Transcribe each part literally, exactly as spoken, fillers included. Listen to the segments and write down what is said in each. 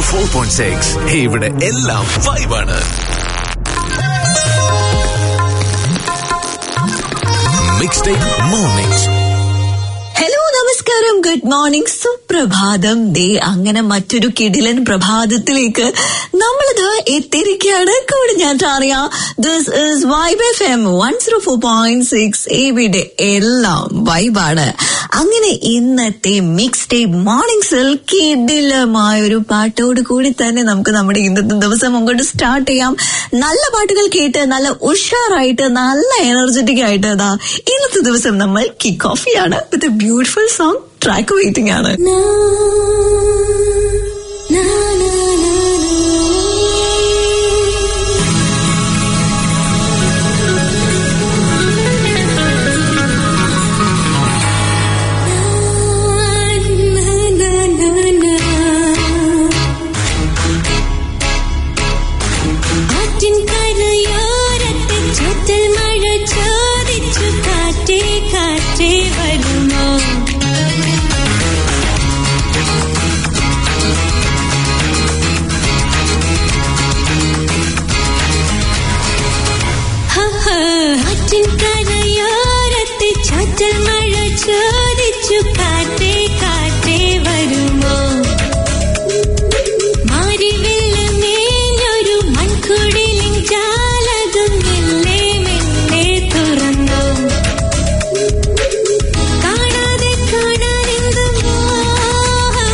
Four point six. ഇവിടെ എല്ലാം വൈബാണ്. Mix take morning. ഹലോ, നമസ്കാരം, ഗുഡ് മോർണിംഗ്, സുപ്രഭാതം. ദേ അങ്ങനെ മറ്റൊരു കിടിലൻ പ്രഭാതത്തിലേക്ക് നമ്മളിത് എത്തിയിരിക്കുകയാണ്. കൂടെ ഞാൻ അറിയാം, this is vibe F M one zero four point six. ഇവിടെ എല്ലാം വൈബാണ്. അങ്ങനെ ഇന്നത്തെ മിക്സ് ടേപ്പ് മോർണിംഗ്സിൽ കിടിലമായ ഒരു പാട്ടോട് കൂടി തന്നെ നമുക്ക് നമ്മുടെ ഇന്നത്തെ ദിവസം അങ്ങോട്ട് സ്റ്റാർട്ട് ചെയ്യാം. നല്ല പാട്ടുകൾ കേട്ട് നല്ല ഉഷാറായിട്ട് നല്ല എനർജറ്റിക് ആയിട്ട് അതാ ഇന്നത്തെ ദിവസം നമ്മൾ കിക്ക് ഓഫ് ചെയ്യാണ് with a beautiful song. Track waiting ആണ്. ചോദിച്ചു കാറ്റേ കാറ്റേ വരുമോ, മാറി വെള്ളമേഞ്ഞൊരു മൺകുടിലിൻ ജാലകം മെല്ലെ മെല്ലെ തുറന്നു. കാണാതെ കാണാനെന്ത് മോഹം,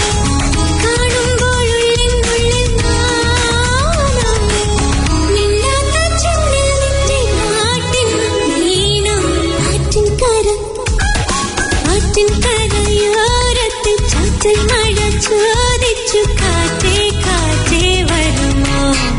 കാണുമ്പോഴുള്ളിനുള്ളിൽ നാണം. മിന്നാത്ത ചുണ്ടിൽ നിന്റെ നാട്ടിൻ നീണം. ആറ്റിൻകര കരയോരത്തിൽ ചാറ്റൽ മഴ ചോദിച്ചു കാറ്റേ കാറ്റേ വരുമോ.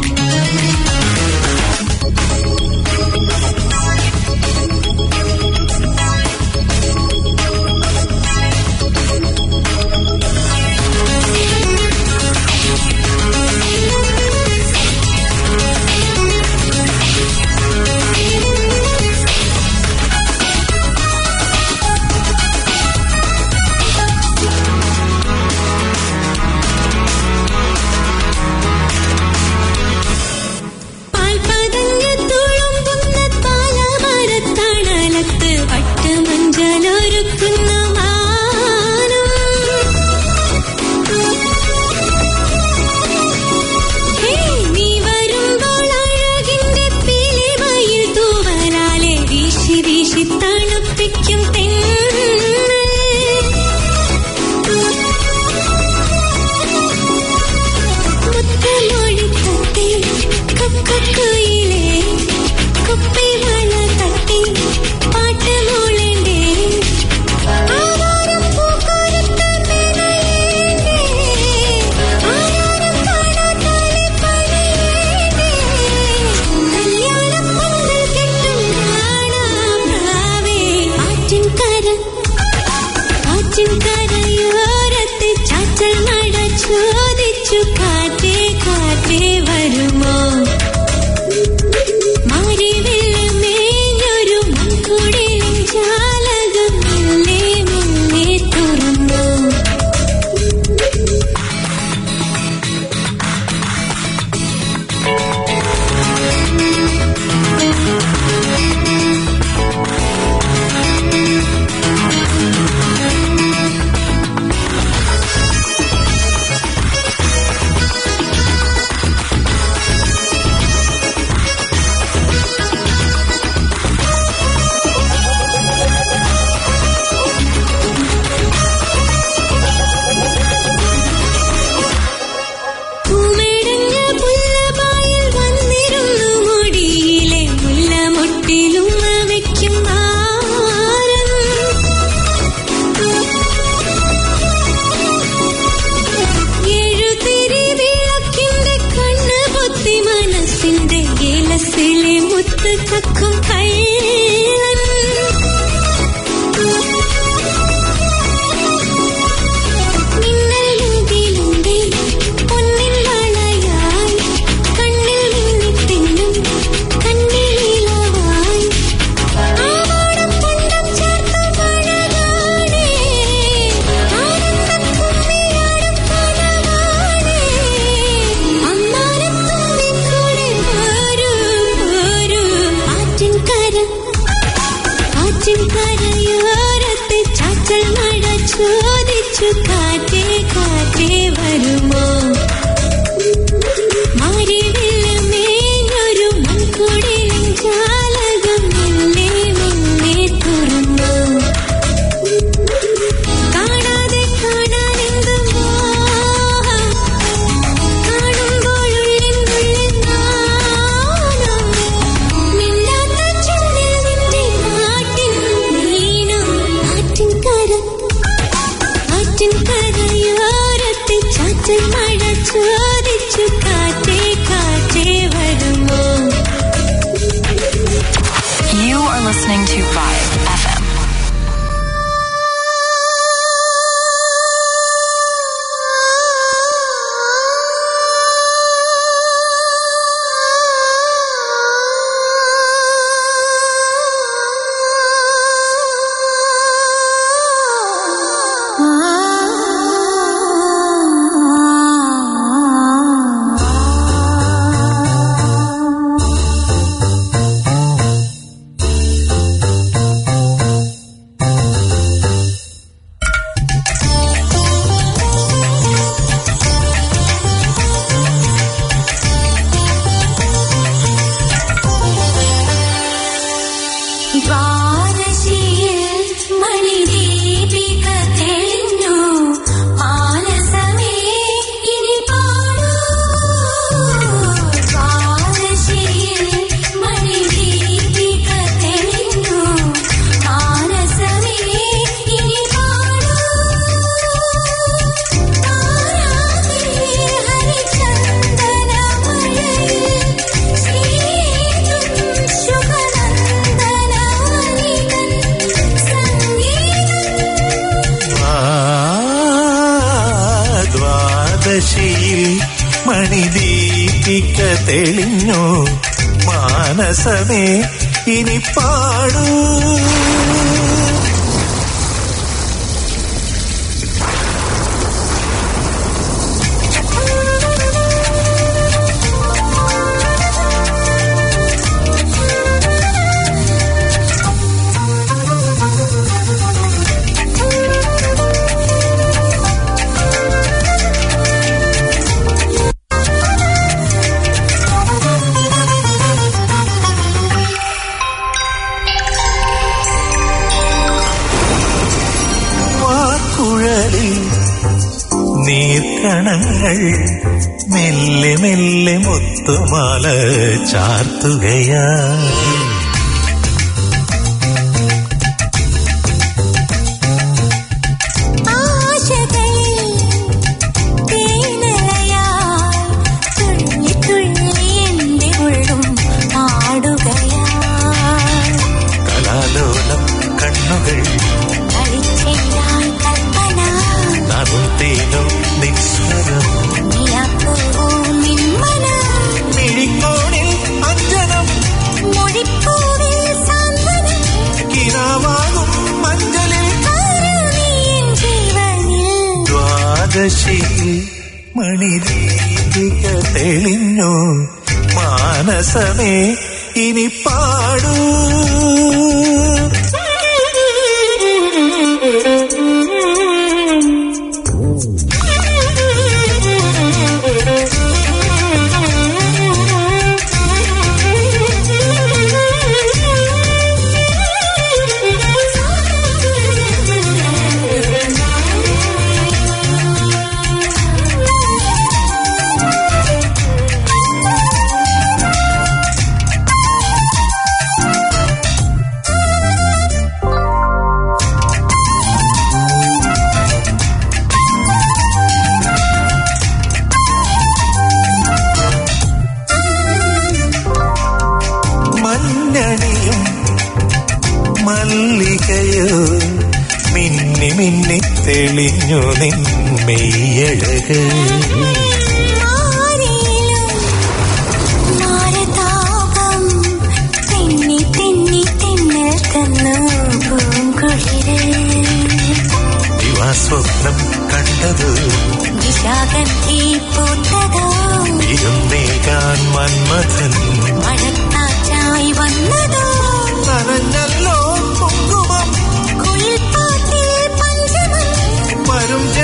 കരയോരത്തിൽ ചാറ്റൽ മഴ ചോദിച്ചു കാറ്റേ കാറ്റേ വരുമോ, മാറി വെള്ളമേഞ്ഞൊരു മൺകുടിലിൻ ജാലകം മെല്ലെ മെല്ലെ തുറന്നു. ചോദിച്ചു കാറ്റേ കാറ്റേ വരുമോ മാരിവില്ലുമേഞ്ഞൊരു മൺകുടിലിൻ ജാലകം മെല്ലെ മെല്ലെ തുറന്നു കാണാതെ കാണാനെന്ത് മോഹം കാണുമ്പോഴുള്ളിൻ ഉള്ളിൽ നാണം മിന്നാത്ത ചുണ്ടിൽ നിന്റെ പാട്ടിൻ നീണം ആറ്റിൻകര ആറ്റിൻകരയോരത്തെ ചാറ്റൽ മഴ ചോദിച്ചു കാറ്റേ കാറ്റേ വരുമോ. You are listening to Vibe F M. മണിദീപിക തെളിഞ്ഞു മാനസമേ ഇനി പാടൂ. നീർക്കണങ്ങൾ മെല്ലെ മെല്ലെ മുത്തുമാല ചാർത്തുകയാ. കലാലോലം കണ്ണുകൾ തേനും നിസ്വരം മിഴിക്കോണിൽ അഞ്ജനം കിനാവാകും മഞ്ചലിൽ ദ്വാദശി മണിദീപിക തെളിഞ്ഞു മാനസമേ ഇനി പാടൂ. മല്ലികയോ മിന്നി മിന്നി തെളിഞ്ഞു നിൻമെയ്യഴക്. ദിവാസ്വപ്നം കണ്ടത് ഇരുന്നേകാൻ മന്മഥൻ മഴക്കാറ്റായി വന്നതോ നനഞ്ഞല്ലോ കുങ്കുമം കുളിർപ്പാട്ടിൽ പഞ്ചമം വരും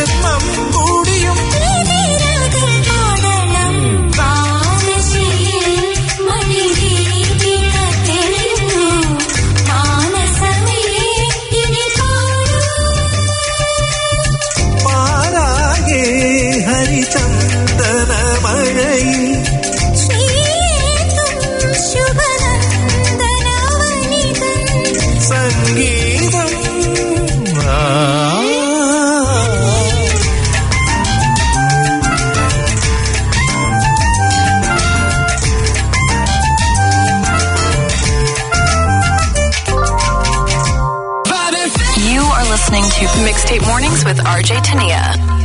Mixtape Mornings with R J Tania.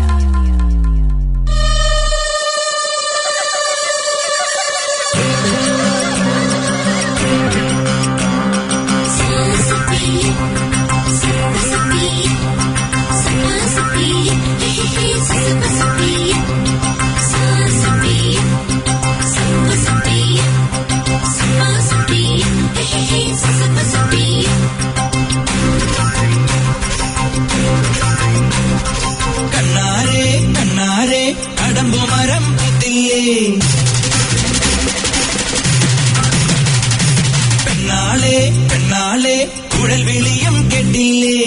കണ്ണാരെ കണ്ണാരെ കടമ്പുമരം പുത്തില്ലേ പെണ്ണാളെ പെണ്ണാളെ കുഴൽ വിളിയും കേട്ടില്ലേ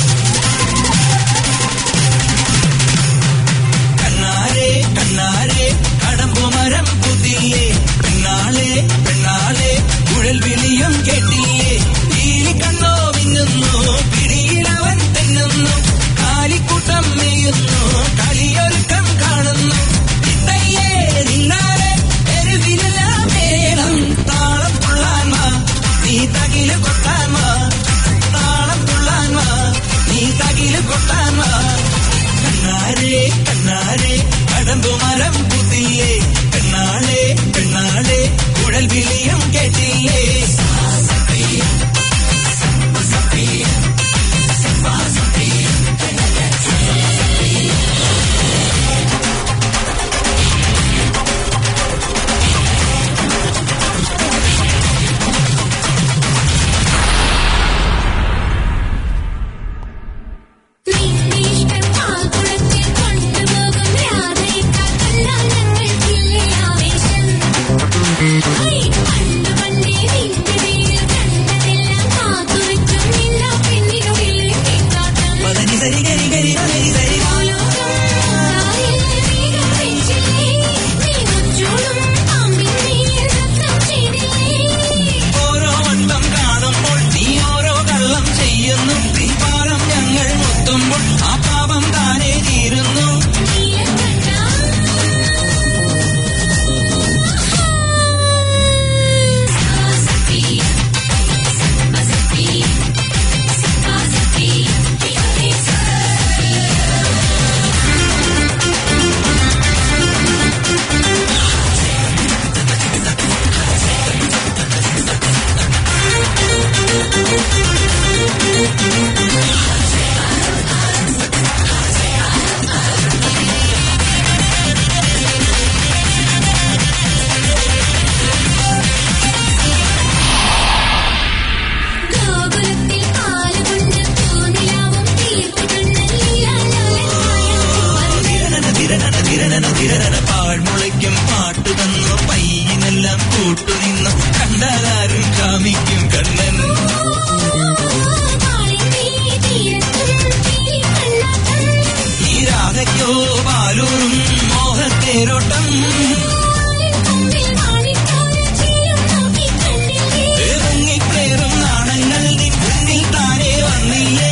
കണ്ണാരെ കണ്ണാരെ കടമ്പുമരം പുത്തില്ലേ പെണ്ണാളെ പെണ്ണാളെ കുഴൽ വിളിയും കേട്ടില്ലേ ഈ കണ്ണോ മിന്നുന്നു പിടിയിലവൻ തെന്നുന്നു കാലിക്കൂട്ടം മെയ്യുന്നു കളിയൊരുക്കം കാണുന്നു ഇത്തയ്യേ നിന്നാലെ തെരുവിലെല്ലാം മേളം താളം തുള്ളാൻ വാ നീ തകില് കൊട്ടാൻ വാ താളം തുള്ളാൻ വാ നീ തകില് കൊട്ടാൻ വാ കണ്ണാരെ കണ്ണാരെ കടമ്പുമരം പുത്തില്ലേ പെണ്ണാളെ പെണ്ണാളെ കുഴൽ വിളിയും കേട്ടില്ലേ പാഴ്മുളയ്ക്കും പാട്ടു തന്നു പയ്യനെല്ലാം കൂട്ടുനിന്നു കണ്ടാലാരും കാമിക്കും കണ്ണൻ ഈ രാധയ്ക്കോ പാലൂറും മോഹത്തേരോട്ടം മുങ്ങിക്കേറും നാണങ്ങൾ നിൻ മുന്നിൽ താനേ വന്നില്ലേ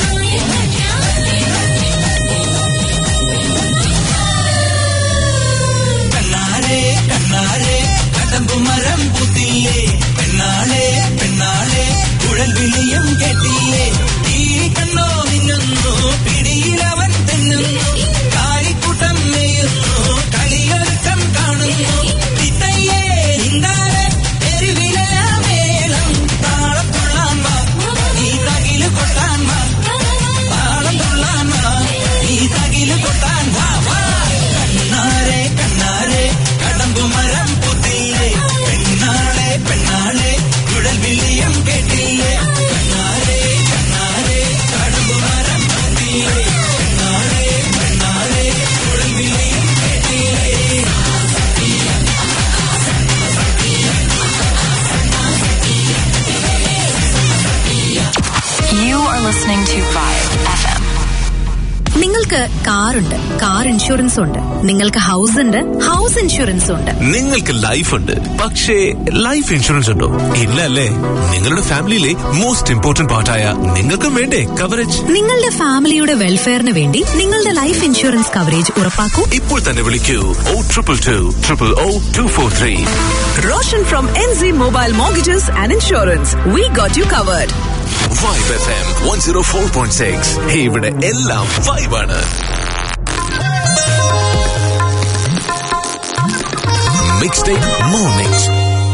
കണ്ണാരെ കടമ്പുമരം പുത്തില്ലേ പെണ്ണാളെ പെണ്ണാളെ കുഴൽ വിളിയും കേട്ടില്ലേ ഈ കണ്ണോ മിന്നുന്നു പിടിയിലവൻ തെന്നുന്നു കാലിക്കൂട്ടം മെയ്യുന്നു കളിയൊരുക്കം കാണുന്നു ഇത്തയ്യേ നിന്നാലെ തെരുവിലെല്ലാം മേളം താളം തുള്ളാൻ വാ നീ തകില് കൊട്ടാൻ വാ താളം തുള്ളാൻ വാ നീ തകില് കൊട്ടാൻ വാ വാ കണ്ണാരെ കണ്ണാരെ കടമ്പുമരം പുത്തില്ലേ പെണ്ണാളെ പെണ്ണാളെ കുഴൽ വിളിയും കേട്ടില്ലേ കണ്ണാരെ കണ്ണാരെ കടമ്പുമരം പുത്തില്ലേ പെണ്ണാളെ പെണ്ണാളെ കുഴൽ വിളിയും കേട്ടില്ലേ You are listening to Vibe F M. നിങ്ങൾക്ക് കാറുണ്ട്, കാർ ഇൻഷുറൻസ് ഉണ്ട്. നിങ്ങൾക്ക് ഹൗസ് ഉണ്ട്, ഹൗസ് ഇൻഷുറൻസ് ഉണ്ട്. നിങ്ങൾക്ക് ലൈഫ് ഉണ്ട്, പക്ഷേ ലൈഫ് ഇൻഷുറൻസ് ഉണ്ടോ? ഇല്ല അല്ലേ? നിങ്ങളുടെ ഫാമിലിയിലെ മോസ്റ്റ് ഇമ്പോർട്ടന്റ് പാർട്ടായ നിങ്ങൾക്കും വേണ്ടേ കവറേജ്? നിങ്ങളുടെ ഫാമിലിയുടെ വെൽഫെയറിന് വേണ്ടി നിങ്ങളുടെ ലൈഫ് ഇൻഷുറൻസ് കവറേജ് ഉറപ്പാക്കൂ. ഇപ്പോൾ തന്നെ വിളിക്കൂ oh triple two triple oh two four three. Roshan from N Z Mobile Mortgages and Insurance. We got you covered. Vibe F M one zero four point six. ഇവിടെ എല്ലാം വൈബാണ്. Mixtape mornings.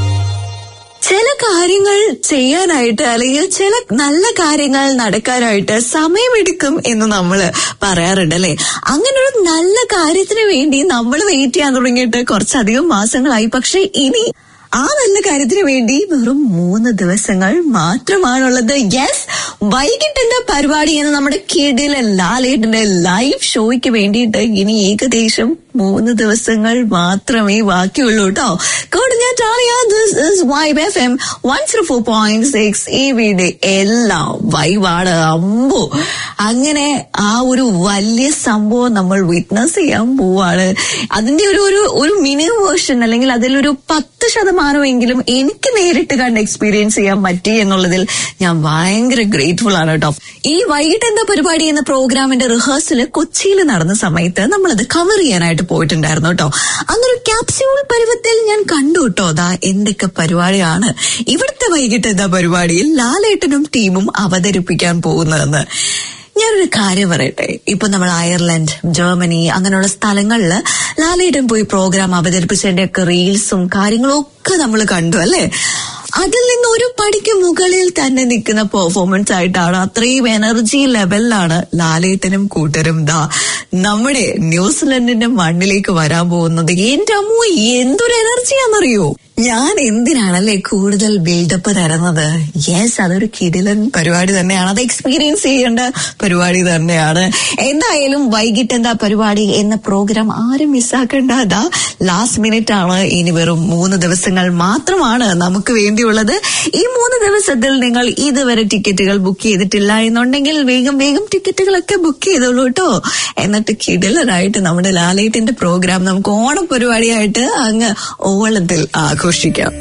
ചില കാര്യങ്ങൾ ചെയ്യാനായിട്ട് അല്ലെങ്കിൽ ചില നല്ല കാര്യങ്ങൾ നടക്കാനായിട്ട് സമയമെടുക്കും എന്ന് നമ്മൾ പറയാറുണ്ട് അല്ലെ. അങ്ങനെ ഒരു നല്ല കാര്യത്തിന് വേണ്ടി നമ്മൾ വെയിറ്റ് ചെയ്യാൻ തുടങ്ങിയിട്ട് കുറച്ചധികം മാസങ്ങളായി. പക്ഷെ ഇനി ആ നല്ല കാര്യത്തിന് വേണ്ടി വെറും മൂന്ന് ദിവസങ്ങൾ മാത്രമാണുള്ളത്. യെസ്, വൈകിട്ടെന്താ പരിപാടി എന്ന നമ്മുടെ കിടില ലാലേട്ടന്റെ ലൈവ് ഷോയ്ക്ക് വേണ്ടിയിട്ട് ഇനി ഏകദേശം മൂന്ന് ദിവസങ്ങൾ മാത്രമേ ബാക്കിയുള്ളൂ കേട്ടോ. കൂടെ ഞാൻ ടാളിയ. This is vibe F M one zero four point six. ഈ വീട് എല്ലാം വൈബാണ്. അമ്പോ അങ്ങനെ ആ ഒരു വലിയ സംഭവം നമ്മൾ വിറ്റ്നസ് ചെയ്യാൻ പോവാണ്. അതിന്റെ ഒരു ഒരു ഒരു മിനി വേർഷൻ അല്ലെങ്കിൽ അതിലൊരു പത്ത് ശതമാനമെങ്കിലും എനിക്ക് നേരിട്ട് കണ്ട് എക്സ്പീരിയൻസ് ചെയ്യാൻ പറ്റി എന്നുള്ളതിൽ ഞാൻ ഭയങ്കര ഗ്രേറ്റ്ഫുൾ ആണ് കേട്ടോ. ഈ വൈകിട്ട് എന്താ പരിപാടി എന്ന പ്രോഗ്രാമിന്റെ റിഹേഴ്സല് കൊച്ചിയിൽ നടന്ന സമയത്ത് നമ്മളത് കവർ ചെയ്യാനായിട്ട് പോയിട്ടുണ്ടായിരുന്നു കേട്ടോ. അന്നൊരു ക്യാപ്സ്യൂൾ പരുവത്തിൽ ഞാൻ കണ്ടു കേട്ടോ അതാ എന്തൊക്കെ പരിപാടിയാണ് ഇവിടുത്തെ വൈകിട്ട് എന്താ പരിപാടിയിൽ ലാലേട്ടനും ടീമും അവതരിപ്പിക്കാൻ പോകുന്നതെന്ന്. ഞാനൊരു കാര്യം പറയട്ടെ. ഇപ്പൊ നമ്മൾ അയർലൻഡ്, ജർമ്മനി അങ്ങനെയുള്ള സ്ഥലങ്ങളില് ലാലേട്ടൻ പോയി പ്രോഗ്രാം അവതരിപ്പിച്ചതിന്റെ ഒക്കെ റീൽസും കാര്യങ്ങളും ഒക്കെ നമ്മൾ കണ്ടു അല്ലെ. അതിൽ നിന്ന് ഒരു പടിക്ക് മുകളിൽ തന്നെ നിൽക്കുന്ന പെർഫോമൻസ് ആയിട്ടാണ്, അത്രയും എനർജി ലെവലിലാണ് ലാലേട്ടനും കൂട്ടരും ദാ നമ്മുടെ ന്യൂസിലൻഡിന്റെ മണ്ണിലേക്ക് വരാൻ പോകുന്നത്. എന്റെ അമ്മോ, എന്തൊരു എനർജിയാണെന്നറിയോ. ഞാൻ എന്തിനാണല്ലേ കൂടുതൽ ബിൽഡപ്പ് തരുന്നത്. യെസ്, അതൊരു കിടിലൻ പരിപാടി തന്നെയാണ്. അത് എക്സ്പീരിയൻസ് ചെയ്യേണ്ട പരിപാടി തന്നെയാണ്. എന്തായാലും വൈകിട്ട് എന്താ പരിപാടി എന്ന പ്രോഗ്രാം ആരും മിസ്സാക്കേണ്ട. അതാ ലാസ്റ്റ് മിനിറ്റ് ആണ്. ഇനി വെറും മൂന്ന് ദിവസങ്ങൾ മാത്രമാണ് നമുക്ക് വേണ്ടിയുള്ളത്. ഈ മൂന്ന് ദിവസത്തിൽ നിങ്ങൾ ഇതുവരെ ടിക്കറ്റുകൾ ബുക്ക് ചെയ്തിട്ടില്ല എന്നുണ്ടെങ്കിൽ വേഗം വേഗം ടിക്കറ്റുകളൊക്കെ ബുക്ക് ചെയ്തോളൂ കേട്ടോ. എന്നിട്ട് കിടിലനായിട്ട് നമ്മുടെ ലാലേട്ടിന്റെ പ്രോഗ്രാം നമുക്ക് ഓണപരിപാടിയായിട്ട് അങ്ങ് ഓളത്തിൽ ആഘോഷിക്കാം.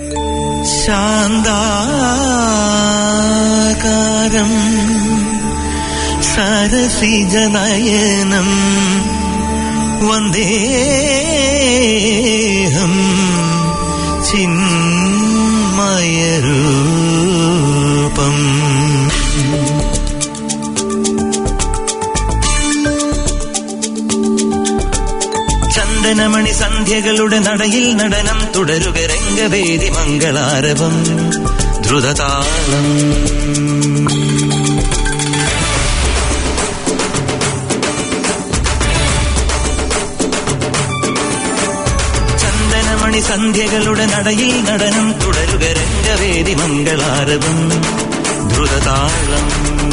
ശാന്താകാരം സരസിജനയനം വന്ദേഹം ചിന്മയരൂപം. ചന്ദനമണി സന്ധ്യകളുടെ നടയിൽ നടനം തുടരുക രംഗവേദി മംഗളാരവം ദ്രുതതാളം. ചന്ദനമണി സന്ധ്യകളുടെ നടയിൽ നടനം തുടരുക രംഗവേദി മംഗളാരവം ദ്രുതതാളം.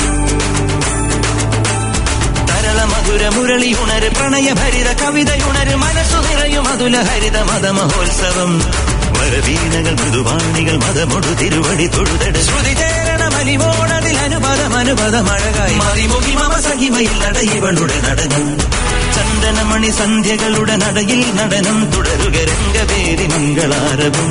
മധുര മുരളി ഉണര് പ്രണയഭരിത കവിതയുണര് മനസ്സു നിറയും അതുല ഹരിത മതമഹോത്സവം. വരവീണകൾ മൃദുവാണികൾ മതമൊടു തിരുവടി തൊഴുതട് ശ്രുതി ചേരണ മലിമോണതിൽ അനുപദം അനുപദമഴകായി മറിമുഖി മമ സഹിമയിൽ നടയിവളുടെ നടനം. ചന്ദനമണി സന്ധ്യകളുടെ നടയിൽ നടനം തുടരുക രംഗവേദി മംഗളാരവം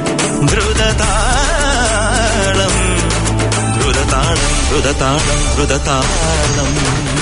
ദ്രുതതാളം ദ്രുതതാളം ദ്രുതതാളം ദ്രുതതാളം.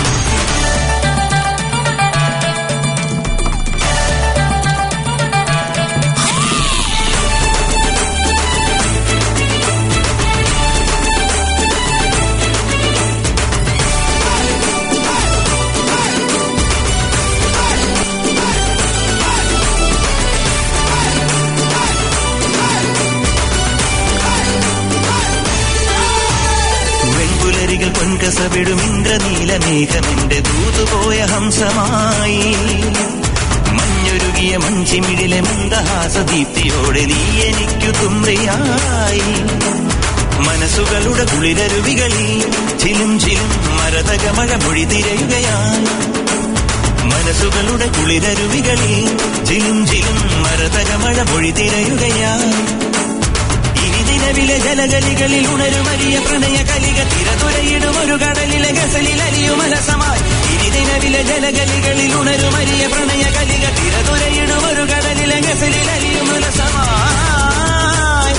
പൊൻകസവിടും ഇന്ദ്രനീലമേഘമെന്റെ ദൂതുപോയ ഹംസമായി മഞ്ഞൊരുകിയ മഞ്ചിമിഴിലെ മന്ദഹാസദീപ്തിയോടെ നീ എനിക്കു തുമ്രിയായി. മനസ്സുകളുടെ കുളിരരുവികളിൽ ചിലും ചിലും മരതകമഴ മൊഴി തിരയുകയായി. മനസ്സുകളുടെ കുളിരരുവികളിൽ ചിലും ചിലും മരതകമഴ മൊഴി തിരയുകയായി. നിലവിലെ ജലഗലികളിൽ ഉണരുമരിയ പ്രണയ കലിക തിരതുരയിടും ഒരു കടലിലെ ഗസലിൽ അലിയുമലസമായി. ഇനി നിലവിലെ ജലഗലികളിൽ ഉണരുമരിയ പ്രണയ കലിക തിരതുരയിടും ഒരു കടലിലെ ഗസലിൽ അലിയുമലസമായി.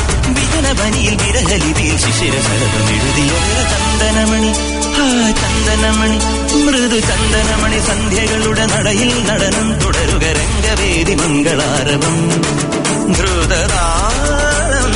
വിജനബനിയിൽ വിരഹലിപിയിൽ ശിശിര ശരതം എഴുതിയ ചന്ദനമണി ആ ചന്ദന ചന്ദനമണി മൃദു ചന്ദനമണി സന്ധ്യകളുടെ നടയിൽ നടനം തുടരുക രംഗവേദി മംഗളാരവം ദ്രുതതാളം.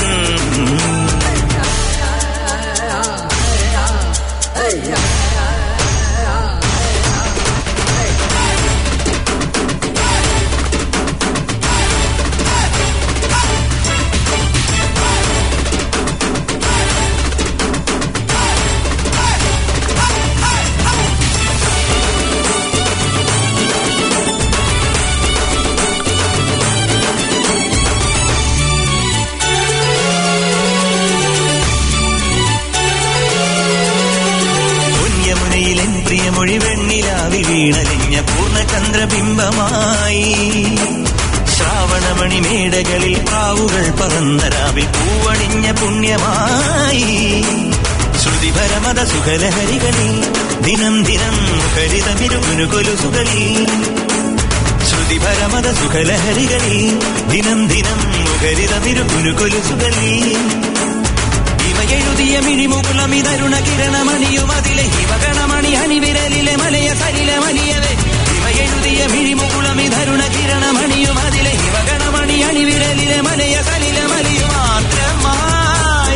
മൊഴി വെണ്ണിലാവിൽ വീണലിഞ്ഞ പൂർണ്ണചന്ദ്രബിംബമായി ശ്രാവണമണി മേടകളിൽ പ്രാവുകൾ പറന്ന രാവിൽ പൂവണിഞ്ഞ പുണ്യമായി ശ്രുതിപരമത സുഖലഹരികളിൽ ദിനം ദിനം ഹരിതമിരുകുനുകൊലുസുകളിൽ ശ്രുതിപരമത സുഖലഹരികളിൽ ദിനം ദിനം ഹരിതമിരുകുനുകൊലുസുകളിൽ എഴുതിയ മിഴിമുകുളമിതരുണ കിരണമണിയും അതിലെ ഹിമഗണമണി അണിവിരലിലെ മലയ സരിലെ മലിയവേ ഇവ എഴുതിയ മിഴിമുകുളമിതരുണ കിരണമണിയും അതിലെ ഹിമഗണമണി അണിവിരലിലെ മലയ സരിലെ മലിയു മാത്രമായി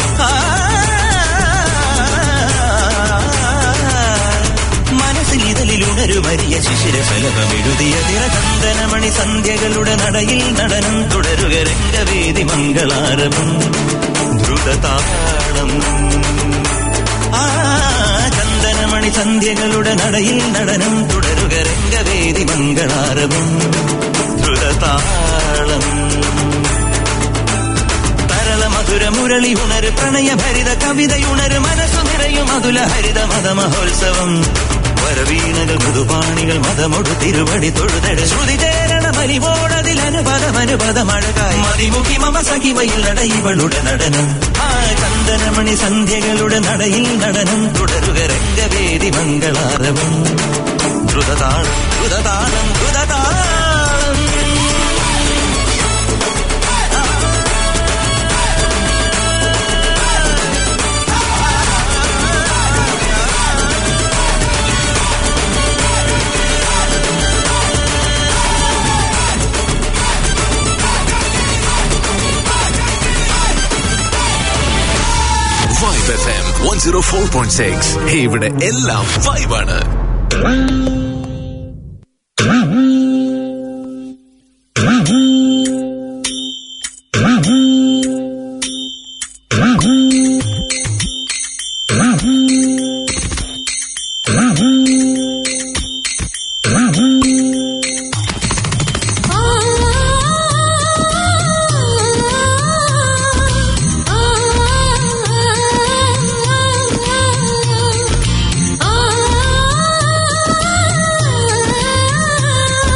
മനസ്സിൽ ഇതലിലുണരു വലിയ ശിശിരഫലകമെഴുതിയ തിരചന്ദനമണി സന്ധ്യകളുടെ നടയിൽ നടനം തുടരുക രംഗവേദി മംഗളാരവം ദ്രുതതാളം. ആ ചന്ദനമണി സന്ധ്യകളുടെ നടയിൽ നടനം തുടരുക രംഗവേദി മംഗളാരവം ദ്രുതതാളം. തരള മധുര മുരളി ഉണര് പ്രണയഭരിത കവിതയുണര് മനസ്സു നിറയും അതുല ഹരിത മതമഹോത്സവം വരവീണകൾ മൃദുപാണികൾ മതമൊടു തിരുവടി തൊഴുതട് ശ്രുതി ചേരണ ബലിവോടതിൽ അനുപദമനുപദമഴകായി മതിമുഖി മമ സഖിവയിൽ നടയിവളുടെ നടനം. ആ ചന്ദനമണി സന്ധ്യകളുടെ നടയിൽ നടനം തുടരുക രംഗവേദി മംഗളാരവം ദ്രുതതാളം ദ്രുതതാളം ദ്രുതതാളം. Vibe F M one oh four point six. ഇവിടെ എല്ലാം വൈബാണ്. Ah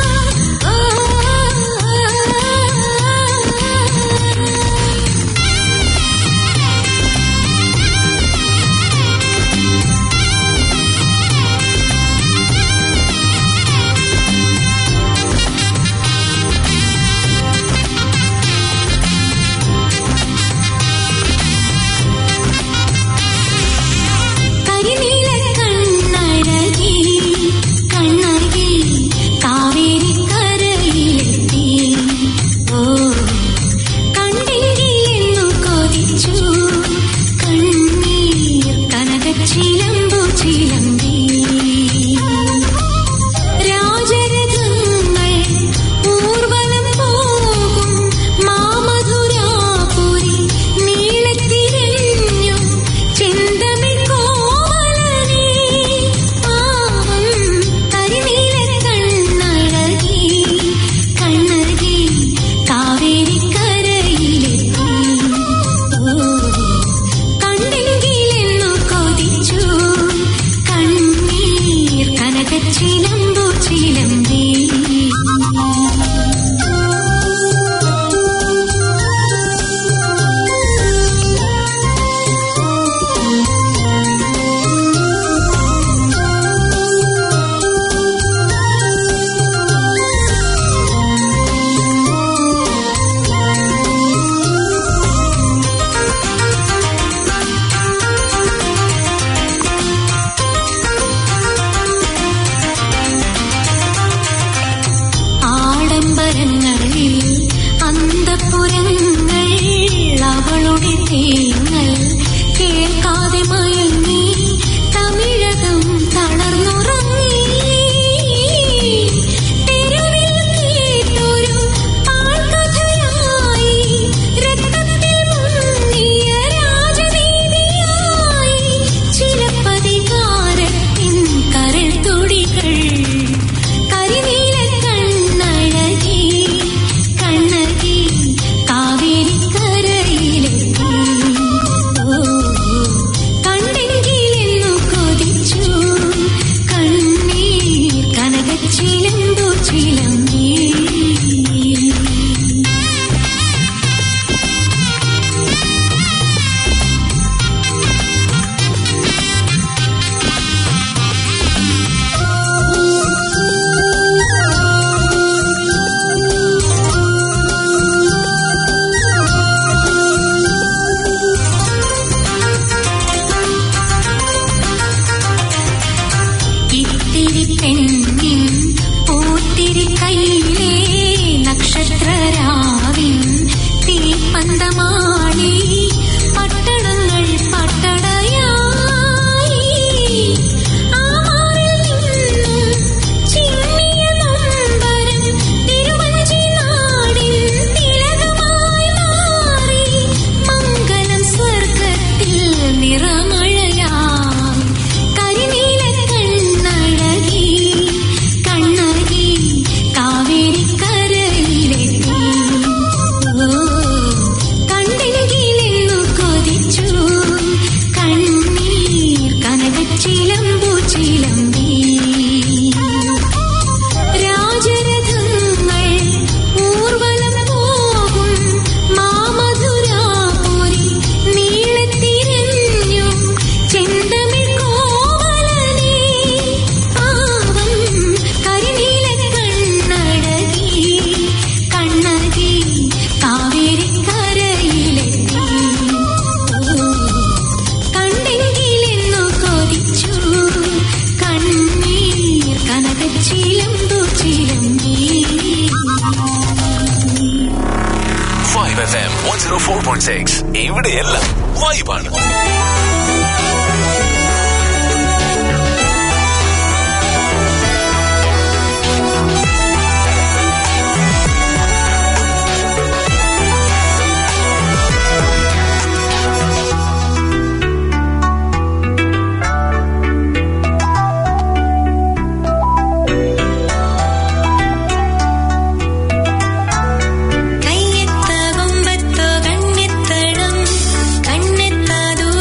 പോയിന്റ് സിക്സ് ഇവിടെയെല്ലാം വൈബാണ്. കണ്ണെത്താതു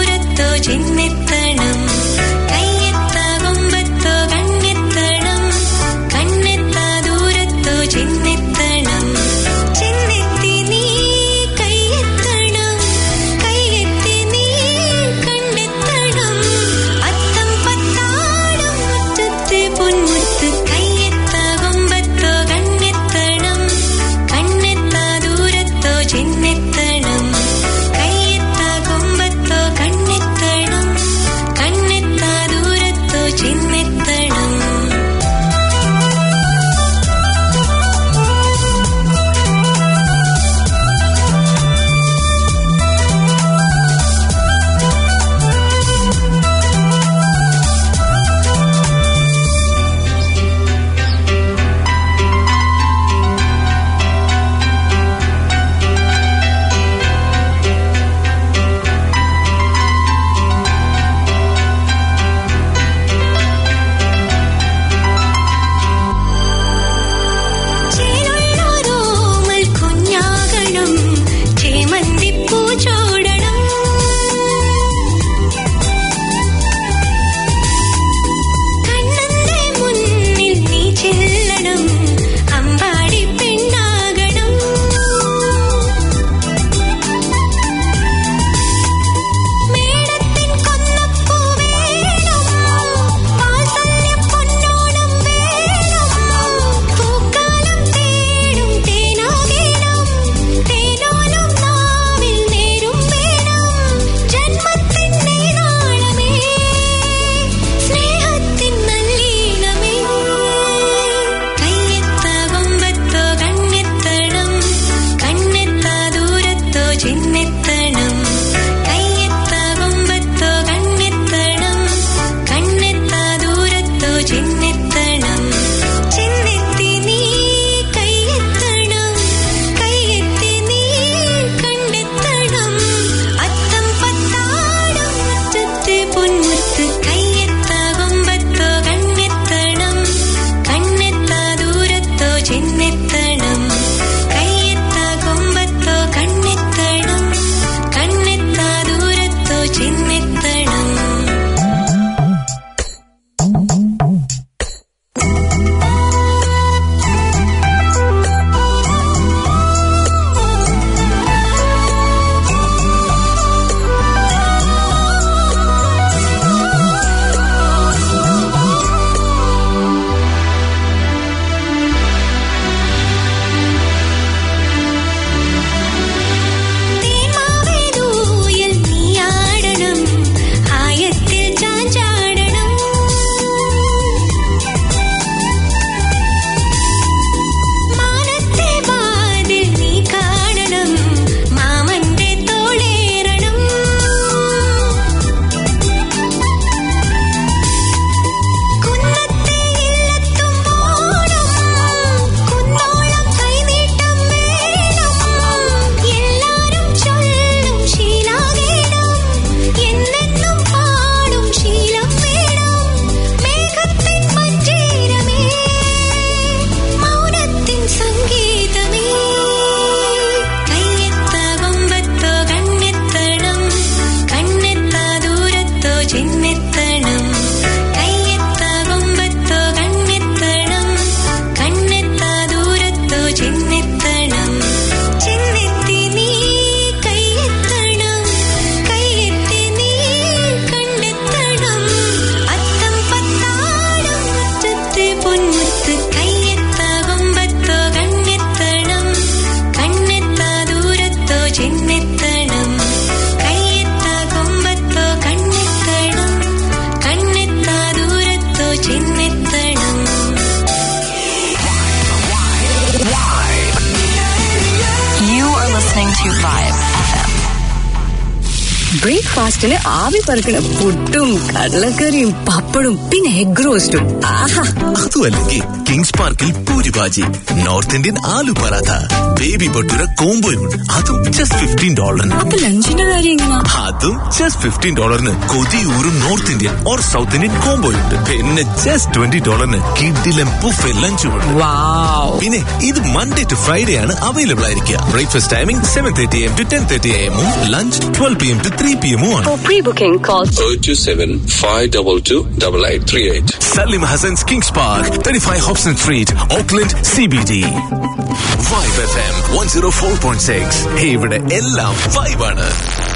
ബ്രേക്ക്ഫാസ്റ്റിന് ആവി പറക്കണ പുട്ടും കടലക്കറിയും പപ്പടും പിന്നെ എഗ് റോസ്റ്റും. ആഹാ, അതുമല്ലെങ്കിൽ കിങ്സ് പാർക്കിൽ puri bhaji, north Indian aloo paratha, baby bhatura കോംബോയും അതും ജസ്റ്റ് ഫിഫ്റ്റീൻ ഡോളറിന്. അപ്പൊ ലഞ്ചിന്റെ കാര്യം എങ്ങനെയാ? അതും ജസ്റ്റ് ഫിഫ്റ്റീൻ ഡോളറിന് കൊതിയൂറും north Indian or south Indian കോംബോയുണ്ട്. പിന്നെ ജസ്റ്റ് ട്വന്റി ഡോളറിന് കിഡിലും ബുഫേ ലഞ്ചുമുണ്ട്. പിന്നെ ഇത് മൺഡേ ടു ഫ്രൈഡേ ആണ് അവൈലബിൾ ആയിരിക്കുക. Breakfast timing seven thirty M to ten thirty എമ്മും lunch twelve P M to three P M ആണ്. For pre-booking, call zero two seven five two two eight eight three eight. Salim Hassan's Kings Park, thirty-five Hobson Street, Auckland, C B D. Vibe F M one oh four point six. ഇവിടെ എല്ലാം vibe ആണ്.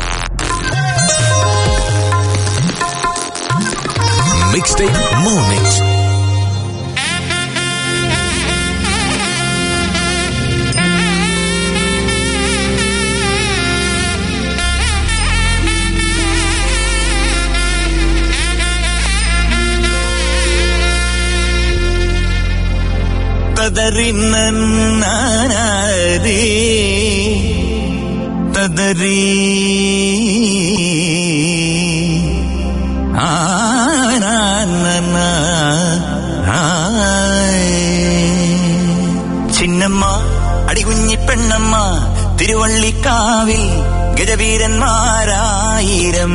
Mixtape Mornings. തദരി നന്നാരേ തദരി Chinnamma അടികുഞ്ഞിപ്പെണ്ണമ്മ തിരുവള്ളിക്കാവിൽ ഗജവീരന്മാരായിരം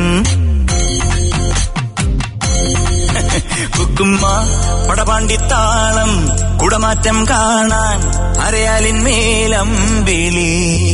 കുക്കുമ്മ പടപാണ്ടിത്താളം കുടമാറ്റം കാണാൻ അരയാലിന്മേലമ്പിളി.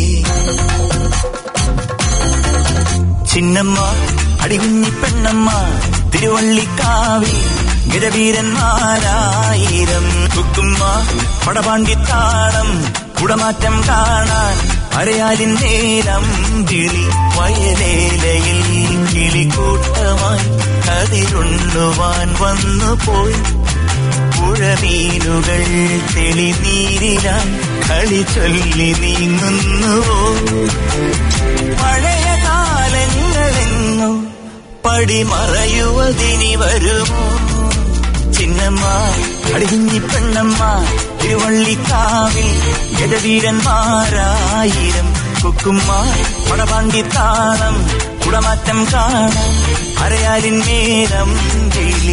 ചിന്നമ്മ അടികുഞ്ഞിപ്പെണ്ണമ്മ തിരുവള്ളിക്കാവിൽ ഗജവീരന്മാരായിരം. കുക്കുമ്മ പടപാണ്ടിത്താളം കുടമാറ്റം കാണാൻ അരയാലിന്മേലമ്പിളി. വയലേലയിൽ കിളിക്കൂട്ടമായി കതിരുണ്ണുവാൻ വന്നു പോയി. പുഴമീനുകൾ തെളിനീരിലായി കളി ചൊല്ലി നീങ്ങുന്നുവോ. പഴയ കാലങ്ങളെങ്ങോ പടിമറയുവതിനി വരുമോ. ചിന്നമ്മ അടിഞ്ഞിപ്പെണ്ണമ്മ തിരുവള്ളിക്കാവിൽ ഗജവീരന്മാരായിരം. കുക്കുമ്മ പടപാണ്ടിത്താളം കുടമാറ്റം കാണാൻ അരയാലിന്മേലം കിളി.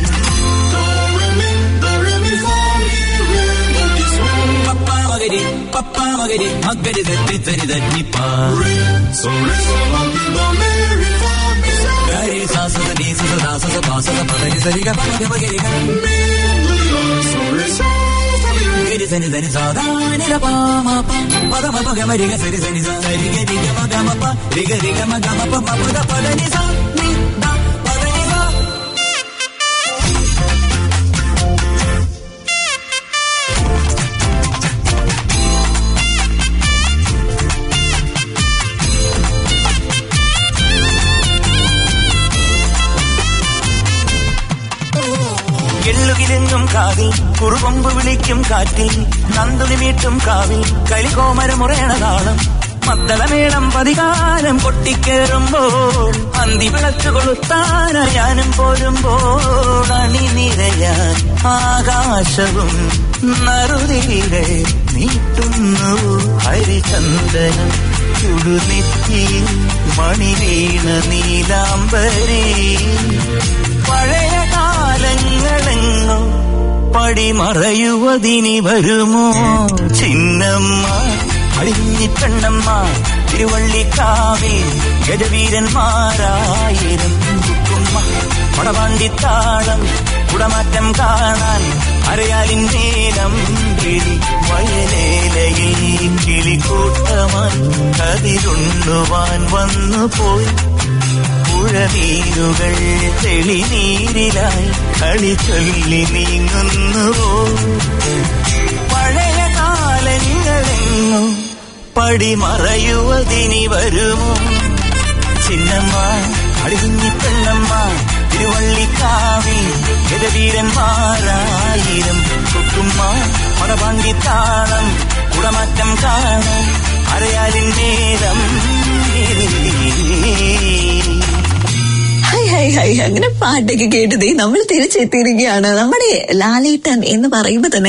പപ്പാമകരി പപ്പാമകരി മകരി തട്ടി തരി തന്നിപ്പാ സാസത നീ സദാസത പാസത പദരി സരിക പദ പകരി ഗരി സനി സനി സാധാനില പാമ പദമ പഗ മരിക സരി സനി സരി ഗരി ഗമ ഗമ പ രിഗ രിഗ മ ഗമ പ പദ പദനി സ നി ദ പദനി സ. എള്ളുകിലെങ്ങും കാവിൽ കുറുകൊമ്പ് വിളിക്കും കാറ്റിൽ നന്ദുനി മീട്ടും കാവിൽ കളികോമരമുറയണ താളം മദ്ദളമേളം പതികാലം കൊട്ടിക്കേറുമ്പോൾ അന്തി വിളച്ചു കൊളുത്താന ഞാനും പോരുമ്പോൾ അണിനിരയാൻ ആകാശവും നറുതിരികൾ നീട്ടുന്നു ഹരിചന്ദനം ചുടുനെറ്റി മണിവീണ നീലാംബരി. പഴയ കാലങ്ങളെങ്ങോ പടിമറയുവതിനി വരുമോ. ചിന്നമ്മ അടിഞ്ഞിപ്പെണ്ണമ്മ തിരുവള്ളിക്കാവിൽ ഗജവീരന്മാരായിരം. കുക്കുമ്മ പടപാണ്ടിത്താളം കുടമാറ്റം കാണാൻ അരയാലിന്മേലം കിളി. വയലേലയിൽ കിളിക്കൂട്ടമായി കതിരുണ്ണുവാൻ വന്നു പോയി. പുഴമീനുകൾ തെളിനീരിലായി കളി ചൊല്ലി നീങ്ങുന്നുവോ. പഴയ കാലങ്ങളെങ്ങോ പടിമറയുവതിനി വരുമോ. ചിന്നമ്മ അടികുഞ്ഞിപ്പെണ്ണമ്മ തിരുവള്ളിക്കാവിൽ ഗജവീരന്മാരായിരം. കുക്കുമ്മ പടപാണ്ടിത്താളം കുടമാറ്റം കാണാൻ അരയാലിന്മേലം. ഹൈ ഹൈ ഹൈ അങ്ങനെ പാട്ടൊക്കെ കേട്ടതേ നമ്മൾ തിരിച്ചെത്തിയിരിക്കുകയാണ്. നമ്മുടെ ലാലേട്ടൻ എന്ന് പറയുമ്പോൾ തന്നെ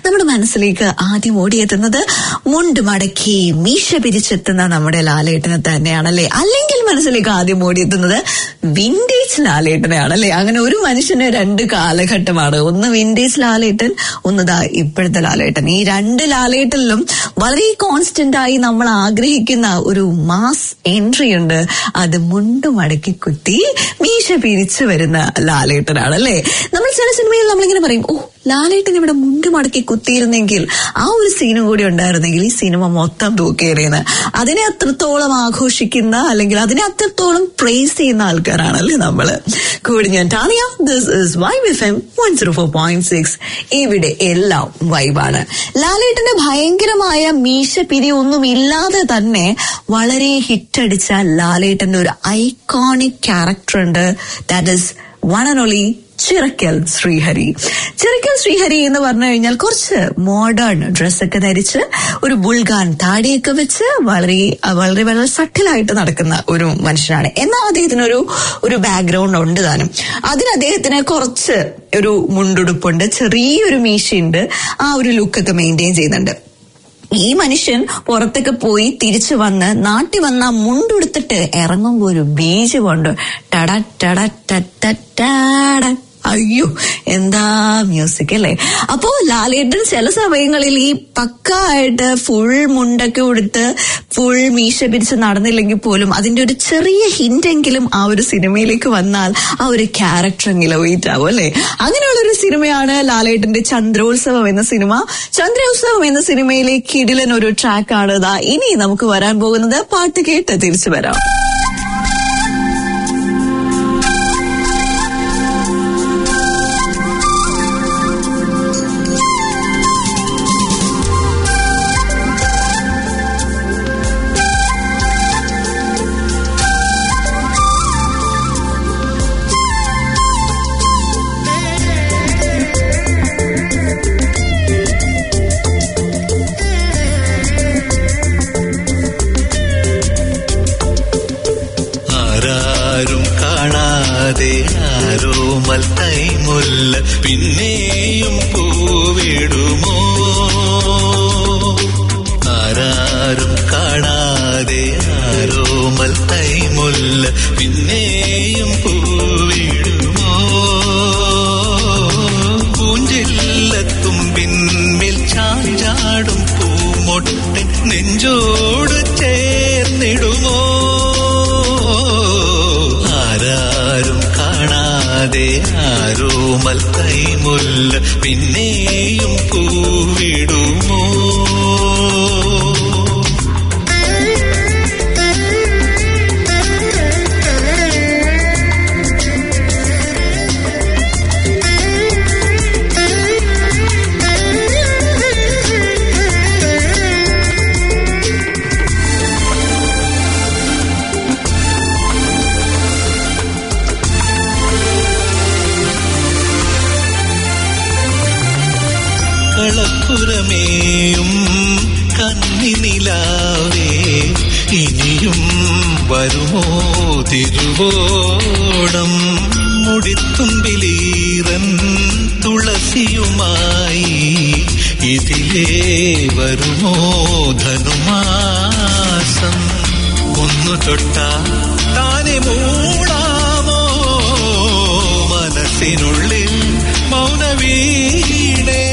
നമ്മുടെ മനസ്സിലേക്ക് ആദ്യം ഓടിയെത്തുന്നത് മുണ്ട് മടക്കി മീശ പിരിച്ചെത്തുന്ന നമ്മുടെ ലാലേട്ടനെ തന്നെയാണല്ലേ. അല്ലെങ്കിൽ മനസ്സിലേക്ക് ആദ്യം ഓടിയെത്തുന്നത് വിന്റേജ് ലാലേട്ടനെയാണല്ലേ. അങ്ങനെ ഒരു മനുഷ്യന് രണ്ട് കാലഘട്ടമാണ്. ഒന്ന് വിന്റേജ് ലാലേട്ടൻ, ഒന്നതാ ഇപ്പോഴത്തെ ലാലേട്ടൻ. ഈ രണ്ട് ലാലേട്ടനിലും വളരെ കോൺസ്റ്റന്റ് ആയി നമ്മൾ ആഗ്രഹിക്കുന്ന ഒരു മാസ് എൻട്രി ഉണ്ട്. അത് മുണ്ട് മടക്കി കുത്തി മീശ പിരിച്ചു വരുന്ന ലാലേട്ടനാണല്ലേ. നമ്മൾ ചില സിനിമയിൽ നമ്മളിങ്ങനെ പറയും, ഓ ലാലേട്ടൻ ഇവിടെ മുണ്ട് മടക്കി കുത്തിയിരുന്നെങ്കിൽ, ആ ഒരു സീനും കൂടി ഉണ്ടായിരുന്നെങ്കിൽ ഈ സിനിമ മൊത്തം തൂക്കേറിയെന്ന്. അതിനെ അത്രത്തോളം ആഘോഷിക്കുന്ന അല്ലെങ്കിൽ അതിനെ അത്രത്തോളം പ്രൈസ് ചെയ്യുന്ന ആൾക്കാരാണല്ലേ നമ്മള്. കൂടി ഞാൻ Tania. This is vibe F M one zero four point six. ഇവിടെ എല്ലാം വൈബാണ്. ലാലേട്ടന്റെ ഭയങ്കരമായ മീശ പിരി ഒന്നും ഇല്ലാതെ തന്നെ വളരെ ഹിറ്റടിച്ച ലാലേട്ടന്റെ ഒരു ഐക്കോണിക് ക്യാരക്ടർ ഉണ്ട്. That is one and only Chirakkal Sreehari. Chirakkal Sreehari എന്ന് പറഞ്ഞു കഴിഞ്ഞാൽ കുറച്ച് മോഡേൺ ഡ്രസ്സൊക്കെ ധരിച്ച് ഒരു ബുൾഗാൻ താടിയൊക്കെ വെച്ച് വളരെ വളരെ വളരെ സട്ടിലായിട്ട് നടക്കുന്ന ഒരു മനുഷ്യനാണ്. എന്നാൽ അദ്ദേഹത്തിന് ഒരു ഒരു ബാക്ക്ഗ്രൗണ്ട് ഉണ്ട് താനും. അതിന് അദ്ദേഹത്തിന് കുറച്ച് ഒരു മുണ്ടുടുപ്പുണ്ട്, ചെറിയൊരു മീശയുണ്ട്, ആ ഒരു ലുക്കൊക്കെ മെയിൻറ്റെയിൻ ചെയ്യുന്നുണ്ട്. ഈ മനുഷ്യൻ പുറത്തൊക്കെ പോയി തിരിച്ചു വന്ന് നാട്ടിൽ വന്ന മുണ്ടെടുത്തിട്ട് ഇറങ്ങുമ്പോ ഒരു ബീജ് കൊണ്ട് ടട ടട ടട. അയ്യോ എന്താ മ്യൂസിക് അല്ലേ. അപ്പോ ലാലേട്ടൻ ചില സമയങ്ങളിൽ ഈ പക്കായിട്ട് ഫുൾ മുണ്ടൊക്കെ ഉടുത്ത് ഫുൾ മീശ പിരിച്ച് നടന്നില്ലെങ്കിൽ പോലും അതിന്റെ ഒരു ചെറിയ ഹിന്റെങ്കിലും ആ ഒരു സിനിമയിലേക്ക് വന്നാൽ ആ ഒരു ക്യാരക്ടർ എങ്കിലും വെയിറ്റ് ആവും അല്ലെ. അങ്ങനെയുള്ളൊരു സിനിമയാണ് ലാലേട്ടന്റെ ചന്ദ്രോത്സവം എന്ന സിനിമ. ചന്ദ്രോത്സവം എന്ന സിനിമയിലെ കിടിലൻ ഒരു ട്രാക്കാണ് ഇതാ ഇനി നമുക്ക് വരാൻ പോകുന്നത്. പാട്ട് കേട്ട് തിരിച്ചു വരാം. ആരോമൽ കൈമുല്ല പിന്നെയും പൂവിടുമോ, ആരാരും കാണാതെ ആരോമൽ കൈമുല്ല പിന്നെയും പൂവിടുമോ, പൂഞ്ചില്ലത്തുമ്പിന്മേൽ ചാഞ്ചാടും പൂമൊട്ടൻ നെഞ്ചോട് ചേർന്നിടുമോ, ആരാരും കാണാതെ ആരോമൽ കൈമുല്ല പിന്നെയും പൂവിടുമോ. കളപ്പുറമേയും കന്നിനിലാവേ ഇനിയും വരുമോ തിരുവോണം, മുടിത്തുമ്പിലീറൻ തുളസിയുമായി ഇതിലേ വരുമോ ധനുമാസം, ഒന്നു തൊട്ടാ താനെ മൂളാമോ മനസ്സിനുള്ളിൽ മൗനവീണേ,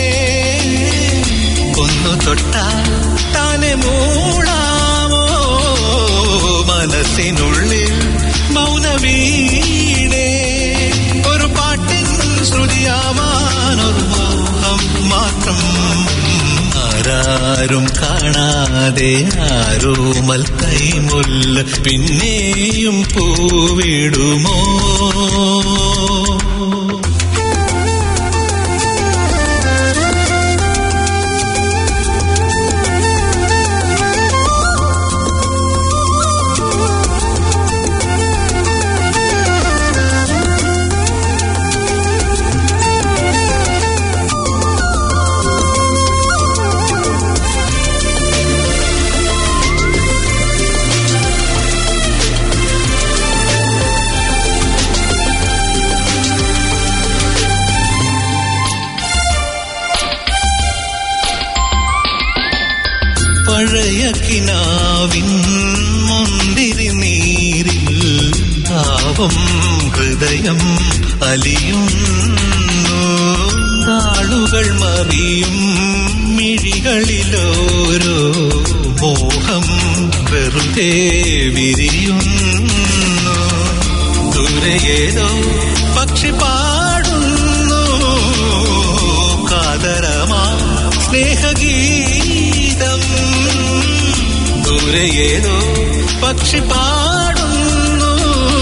ഒന്നു തൊട്ടാ താനെ മൂളാമോ മനസ്സിനുള്ളിൽ മൗനവീണേ, ഒരു പാട്ടിൻ ശ്രുതിയാവാനൊരു മോഹം മാത്രം, ആരാരും കാണാതെ ആരോമൽ കൈമുല്ല പിന്നെയും പൂവിടുമോ. പഴയകിനാവിൻ മുന്തിരി നീരിൽ ഭാവം ഹൃദയം അലിയുന്നു. നാളുകൾ മറിയും മിഴികളിലോരോ മോഹം വെറുതെ വിരിയുന്നു. ദൂരെയേതോ പക്ഷി പാടുന്നു കാതരമാ സ്നേഹഗീതം. ദൂരെയേതോ പക്ഷി പാടുന്നു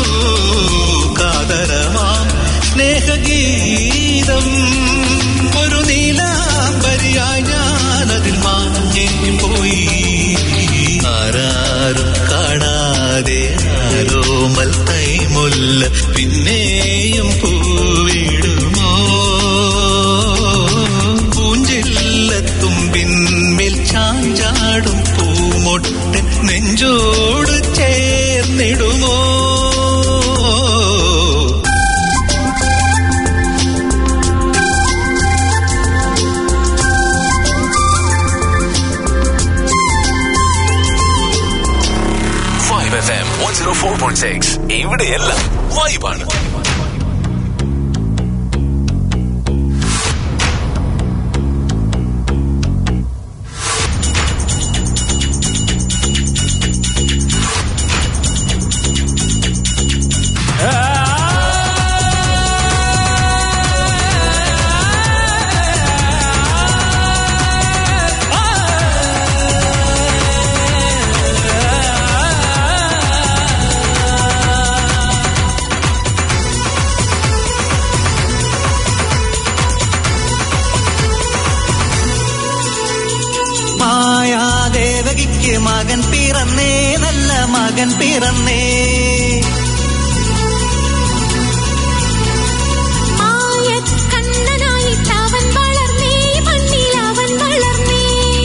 കാതരമാ സ്നേഹഗീതം. ഒരു നീലാംബരിയായി ഞാനതിൽ മാഞ്ഞേ പോയി. ആരാരും കാണാതെ ആരോമൽ തൈമുല്ല പിന്നെയും പൂവിടുമോ. പൂഞ്ചില്ലത്തുമ്പിന്മേൽ ചാഞ്ചാടും പൂമൊട്ട് നെഞ്ചോട് ചേർന്നിടുമോ. F M one oh four point six ഇവിടെയെല്ലാം വൈബാണ്. മകൻ പിറന്നേ, നല്ല മകൻ പിറന്നേ. മായക്കണ്ണനായിട്ട് അവൻ വളർന്നേ, മണ്ണിൽ അവൻ വളർന്നേ.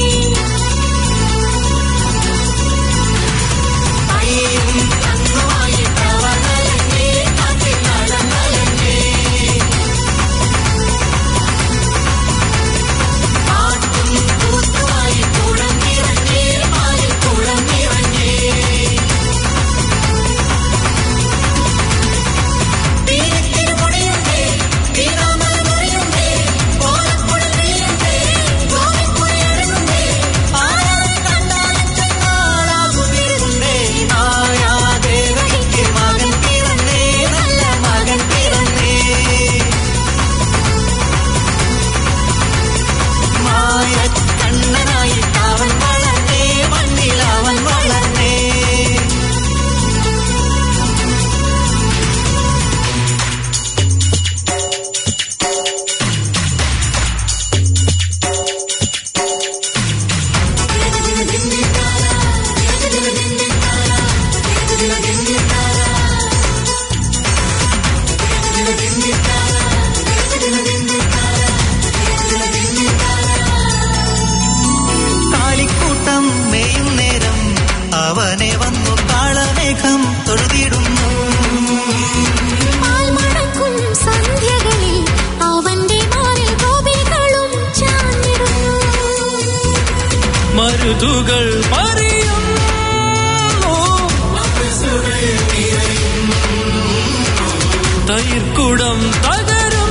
മരുതുകൾ തൈർക്കുടം തകരും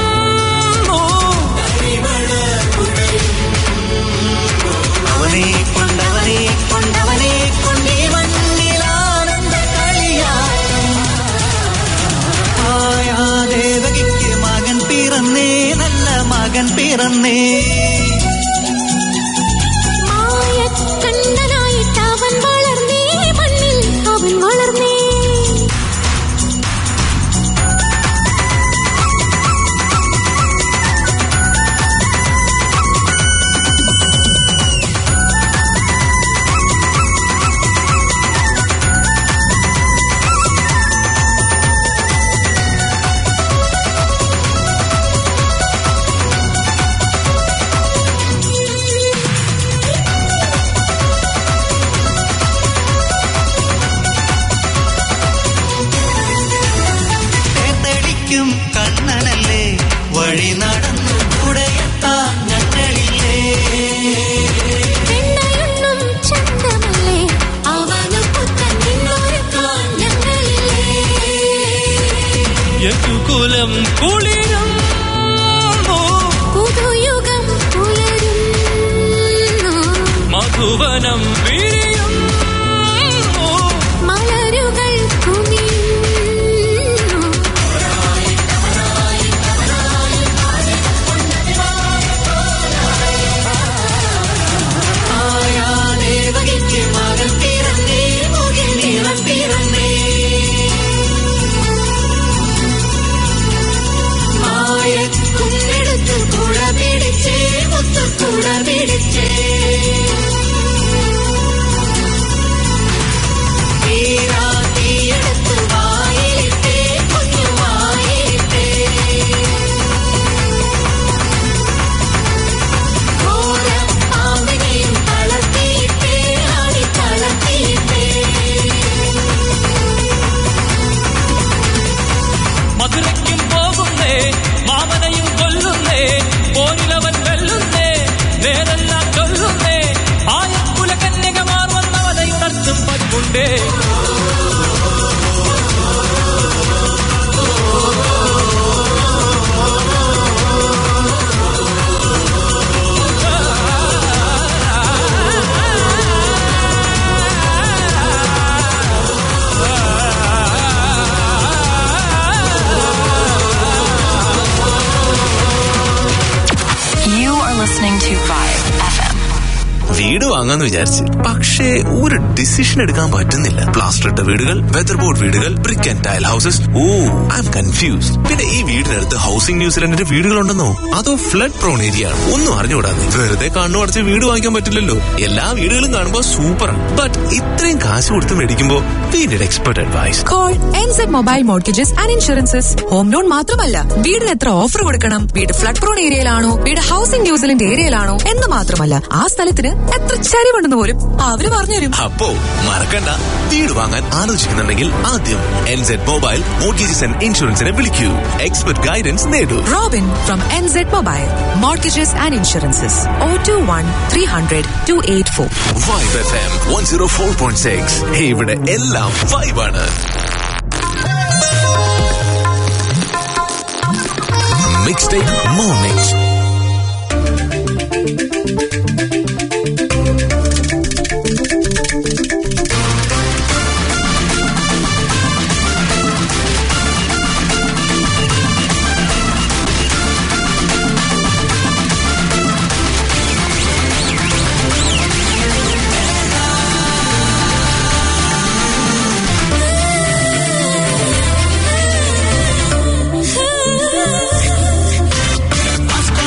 അവനെ കൊണ്ടവനെ കൊണ്ടവനെ കൊണ്ടേ മണ്ണിലാനന്ദ കളിയാടും. ദേവകിക്ക് മകൻ പിറന്നേ, നല്ല മകൻ പിറന്നേ. മായക്കണ്ണനായിട്ട് അവൻ വളർന്നേ, മണ്ണിൽ അവൻ വളർന്നേ. കണ്ണനല്ലേ വഴി നടന്നു കൂടെയെത്താൻ ഞങ്ങളില്ലേ. പെണ്ണയൊന്നും മധുരം കുളിരും പുതുയുഗം പുലരുന്നു മധുവനം വിരിയും മലരുകൾ കുനിയുന്നു ആയാദേവകിക്ക് മകൻ പിറന്നേ മുകിൽ നീളം പിറന്നേ മായക്കുന്നെടുത്ത് കുട പിടിച്ചേ മുത്തു കുട പിടിച്ചേ തീരാത്തിയെടുത്ത് വായിലിട്ടേ കുഞ്ഞു വായിലിട്ടേ ഓരം പാമ്പിനെയും തളർത്തിയിട്ടേ ആടി തളർത്തിയിട്ടേ മധുരയ്ക്കും പോകുന്നേ മാമനയും കൊല്ലുന്നേ പോരിലവൻ വെല്ലുന്നേ നേരെല്ലാം ചൊല്ലുന്നേ ആയക്കുല കന്യകമാർ വന്നവതയുണർത്തും പറ്റുണ്ടേ You are listening to Vibe F M. വീട് വാങ്ങാന്ന് വിചാരിച്ച് പക്ഷേ ഒരു ഡിസിഷൻ എടുക്കാൻ പറ്റുന്നില്ല. പ്ലാസ്റ്റർ ഇട്ട വീടുകൾ, വെതർ ബോർഡ് വീടുകൾ, brick and tile houses. Oh I am confused. പിന്നെ ഈ വീടിനടുത്ത് ഹൗസിംഗ് ന്യൂസിലൻഡിന്റെ വീടുകളുണ്ടെന്നോ അതോ ഫ്ലഡ് പ്രോൺ ഏരിയ ആണ്? ഒന്നും അറിഞ്ഞുകൂടാതെ വെറുതെ കണ്ണു അടച്ച് വീട് വാങ്ങിക്കാൻ പറ്റില്ലല്ലോ. എല്ലാ വീടുകളും കാണുമ്പോൾ സൂപ്പറാണ്, ബട്ട് ഇത്രയും കാശ് കൊടുത്ത് മേടിക്കുമ്പോൾ we need expert advice. Call NZ mobile mortgages and insurances. Home loan മാത്രമല്ല, വീടിന് എത്ര ഓഫർ കൊടുക്കണം, വീട് ഫ്ലഡ് പ്രോൺ ഏരിയയിലാണോ, വീട് ഹൗസിംഗ് ന്യൂസിലൻഡ് ഏരിയയിലാണോ എന്ന് മാത്രമല്ല, ആ സ്ഥലത്തിന് എത്ര ചരിവുണ്ടെന്ന് പോലും അവര് പറഞ്ഞുതരും. അപ്പോ മറക്കണ്ട, വീട് വാങ്ങാൻ ആലോചിക്കുന്നുണ്ടെങ്കിൽ ആദ്യം എൻസെഡ് മൊബൈൽ മോർഗേജസ് ആൻഡ് ഇൻഷുറൻസിനെ വിളിക്കൂ. എക്സ്പെർട്ട് ഗൈഡൻസ് നേടൂ. Robin from NZ mobile mortgages and insurances. Oh two one three hundred two eight four. Vibe F M one zero four point six. ഇവിടെ എല്ലാം വൈബാണ്. Mix take mornings. Let's go.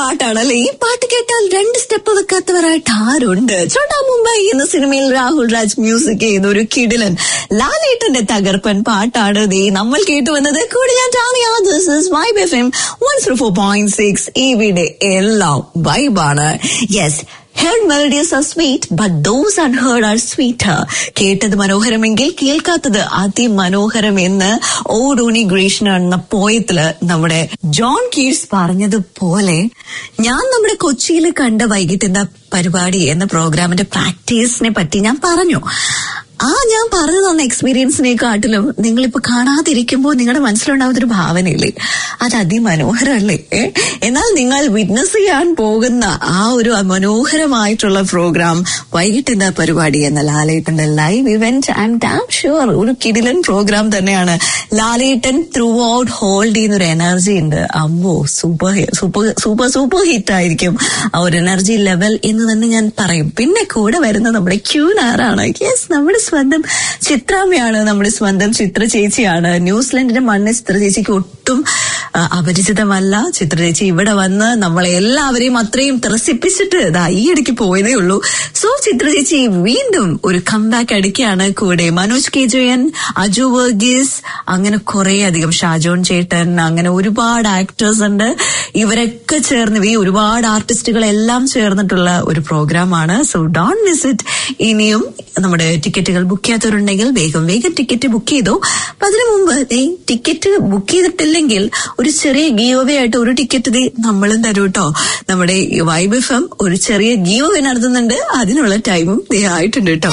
പാട്ടാണല്ലേ. ഈ പാട്ട് കേട്ടാൽ രണ്ട് സ്റ്റെപ്പ് വെക്കാത്തവരായിട്ട് ആരുണ്ട്? ചോട്ടാ മുംബൈ എന്ന സിനിമയിൽ രാഹുൽ രാജ് മ്യൂസിക് ചെയ്ത ഒരു കിടിലൻ ലാലേട്ടന്റെ തകർപ്പൻ പാട്ടാണ് ദേ നമ്മൾ കേട്ടുവന്നത്. കൂടെ ഞാൻ Tania. This is vibe F M one zero four point six. ഇവിടെ എല്ലാം വൈബാണ്. Yes, heard melodies are sweet, but those unheard are sweeter. കേട്ടത് മനോഹരമെങ്കിൽ കേൾക്കാത്തത് അതിമനോഹരം എന്ന് ഓ ഡോണി ഗ്രേഷൻ എന്ന പോയത്തില് നമ്മുടെ ജോൺ കീറ്റ്സ് പറഞ്ഞതുപോലെ ഞാൻ നമ്മുടെ കൊച്ചിയിൽ കണ്ട വൈകിട്ട് എന്ന പരിപാടി എന്ന പ്രോഗ്രാമിന്റെ പ്രാക്ടീസിനെ പറ്റി ഞാൻ പറഞ്ഞു. ആ ഞാൻ പറഞ്ഞു തന്ന എക്സ്പീരിയൻസിനെക്കാട്ടിലും നിങ്ങളിപ്പോ കാണാതിരിക്കുമ്പോൾ നിങ്ങളുടെ മനസ്സിലുണ്ടാവുന്നൊരു ഭാവനയില്ലേ, അത് അതിമനോഹരമല്ലേ? എന്നാൽ നിങ്ങൾ വിറ്റ്നസ് ചെയ്യാൻ പോകുന്ന ആ ഒരു മനോഹരമായിട്ടുള്ള പ്രോഗ്രാം വൈകിട്ട് എന്ന പരിപാടി എന്ന ലാലേട്ടന്റെ live event, I am damn sure ഒരു കിടിലൻ പ്രോഗ്രാം തന്നെയാണ്. ലാലേട്ടൻ ത്രൂ ഔട്ട് ഹോൾഡ് ചെയ്യുന്ന ഒരു എനർജി ഉണ്ട്. അമ്മോ, super super super super hit ആയിരിക്കും ആ ഒരു എനർജി ലെവൽ എന്ന് തന്നെ ഞാൻ പറയും. പിന്നെ കൂടെ വരുന്ന നമ്മുടെ ക്യൂനാറാണ്. യെസ്, നമ്മുടെ സ്വന്തം ചിത്രാമ്മയാണ്, നമ്മുടെ സ്വന്തം ചിത്ര ചേച്ചിയാണ്. ന്യൂസിലൻഡിന്റെ മണ്ണ് ചിത്ര ചേച്ചിക്ക് ഒട്ടും അപരിചിതമല്ല. ചിത്ര ചേച്ചി ഇവിടെ വന്ന് നമ്മളെ എല്ലാവരെയും അത്രയും ത്രസിപ്പിച്ചിട്ട് ഇതാ ഈ ഇടയ്ക്ക് പോയതേ ഉള്ളൂ. സോ ചിത്ര ചേച്ചി വീണ്ടും ഒരു കംബാക്ക് അടിക്കുകയാണ്. കൂടെ മനോജ് കെ ജയൻ, അജു വർഗീസ്, അങ്ങനെ കുറെ അധികം ഷാജോൺ ചേട്ടൻ, അങ്ങനെ ഒരുപാട് ആക്ടേഴ്സ് ഉണ്ട്. ഇവരൊക്കെ ചേർന്ന് ഈ ഒരുപാട് ആർട്ടിസ്റ്റുകളെല്ലാം ചേർന്നിട്ടുള്ള ഒരു പ്രോഗ്രാമാണ്. So don't miss it. ഇനിയും നമ്മുടെ ടിക്കറ്റുകൾ ബുക്ക് ചെയ്യാത്തവരുണ്ടെങ്കിൽ വേഗം വേഗം ടിക്കറ്റ് ബുക്ക് ചെയ്തോ. അപ്പൊ അതിനു മുമ്പ് ടിക്കറ്റ് ബുക്ക് ചെയ്തിട്ടില്ലെങ്കിൽ ഒരു ചെറിയ ഗീവ് അവേ ആയിട്ട് ഒരു ടിക്കറ്റ് നമ്മളും തരും കേട്ടോ. നമ്മുടെ വൈബ് എഫ് എം ഒരു ചെറിയ ഗീവ് അവേ നടത്തുന്നുണ്ട്. അതിനുള്ള ടൈമും ദേ ആയിട്ടുണ്ട് കേട്ടോ.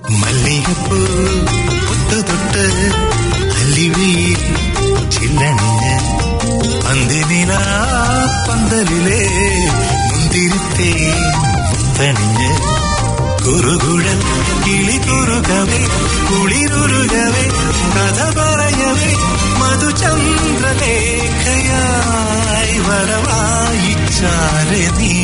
മല്ലികപ്പൂ തൊട്ട് തൊട്ട് അല്ലിവയിൽ ചില്ലണി വാസലിലെ മുന്തിരിത്തേ തണിഞ്ഞ് കുറുകുഴൽ കിളി കുറുകവേ കുളിരുരുകവേ കഥ പറയവേ മധുചന്ദ്രലേഖയായി വരവായിച്ചാരെ നീ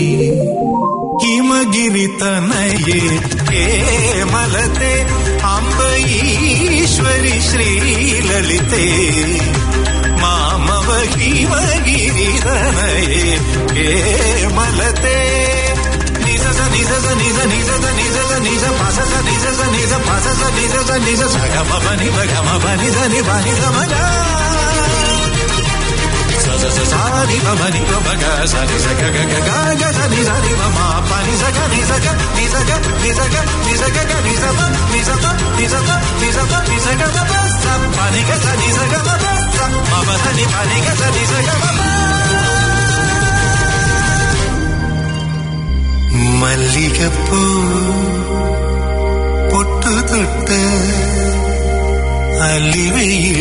ഹിമഗിരി തനയേ കേമലത്തെ അംബരീശ്വരി ശ്രീലളിതേ മാമവ ഹിമഗിരി തനയേ കേമലത്തെ നിജ നിജ നിജ നിജ നിജ നിജ പസ നിജ നിജ പസ നിജ നിജ സഗമ പനി ഭഗമ പനി ധനി പനി സമജ സ സ സാരി പനി പഗ സരി സ ഗ ഗ ഗ ഗ സനി സരി മ പനി സ ഗ നി സ ഗ നി സ ഗ നി സ ഗ നി സ ഗ ഗ നി സ പ നി സ പ നി സ പ നി സ പ നി സ ഗ പ സ പനി ഗ സ നി സ ഗ പ സ മ പ സ നി പനി ഗ സ നി സ ഗ പ മല്ലികപ്പൂ പൊട്ടുതൊട്ട് അല്ലിവയിൽ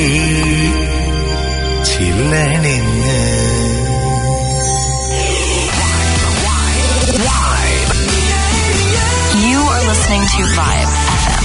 ചില്ലണിഞ്ഞ് You are listening to Vibe F M.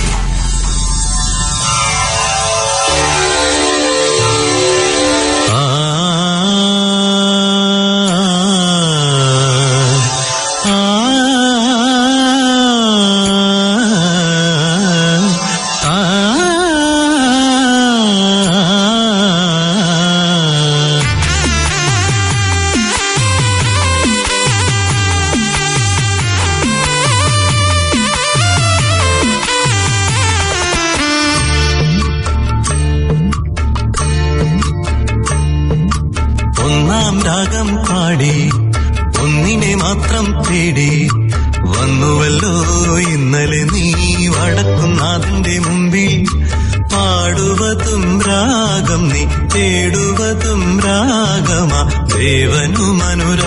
രാഗം പാടി ഒന്നിനെ മാത്രം തേടി വന്നുവല്ലോ ഇന്നലെ നീ വടക്കുന്നാഥന്റെ മുമ്പിൽ പാടുവതും രാഗം നീ തേടുവതും രാഗമാ ദേവനും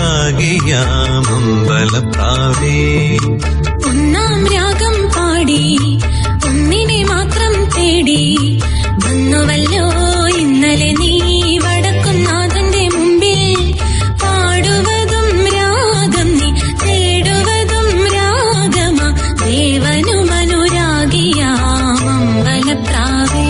അനുരാഗിയാമമ്പലപ്രാവേ ഒന്നാം രാഗം പാടി ഒന്നിനെ മാത്രം തേടി വന്നുവല്ലോ ഇന്നലെ നീ വടക്കുന്നാഥന്റെ മുമ്പിൽ പാടുവതും രാഗം നീ തേടുവതും രാഗമാ ദേവനും അനുരാഗിയാമമ്പലപ്രാവേ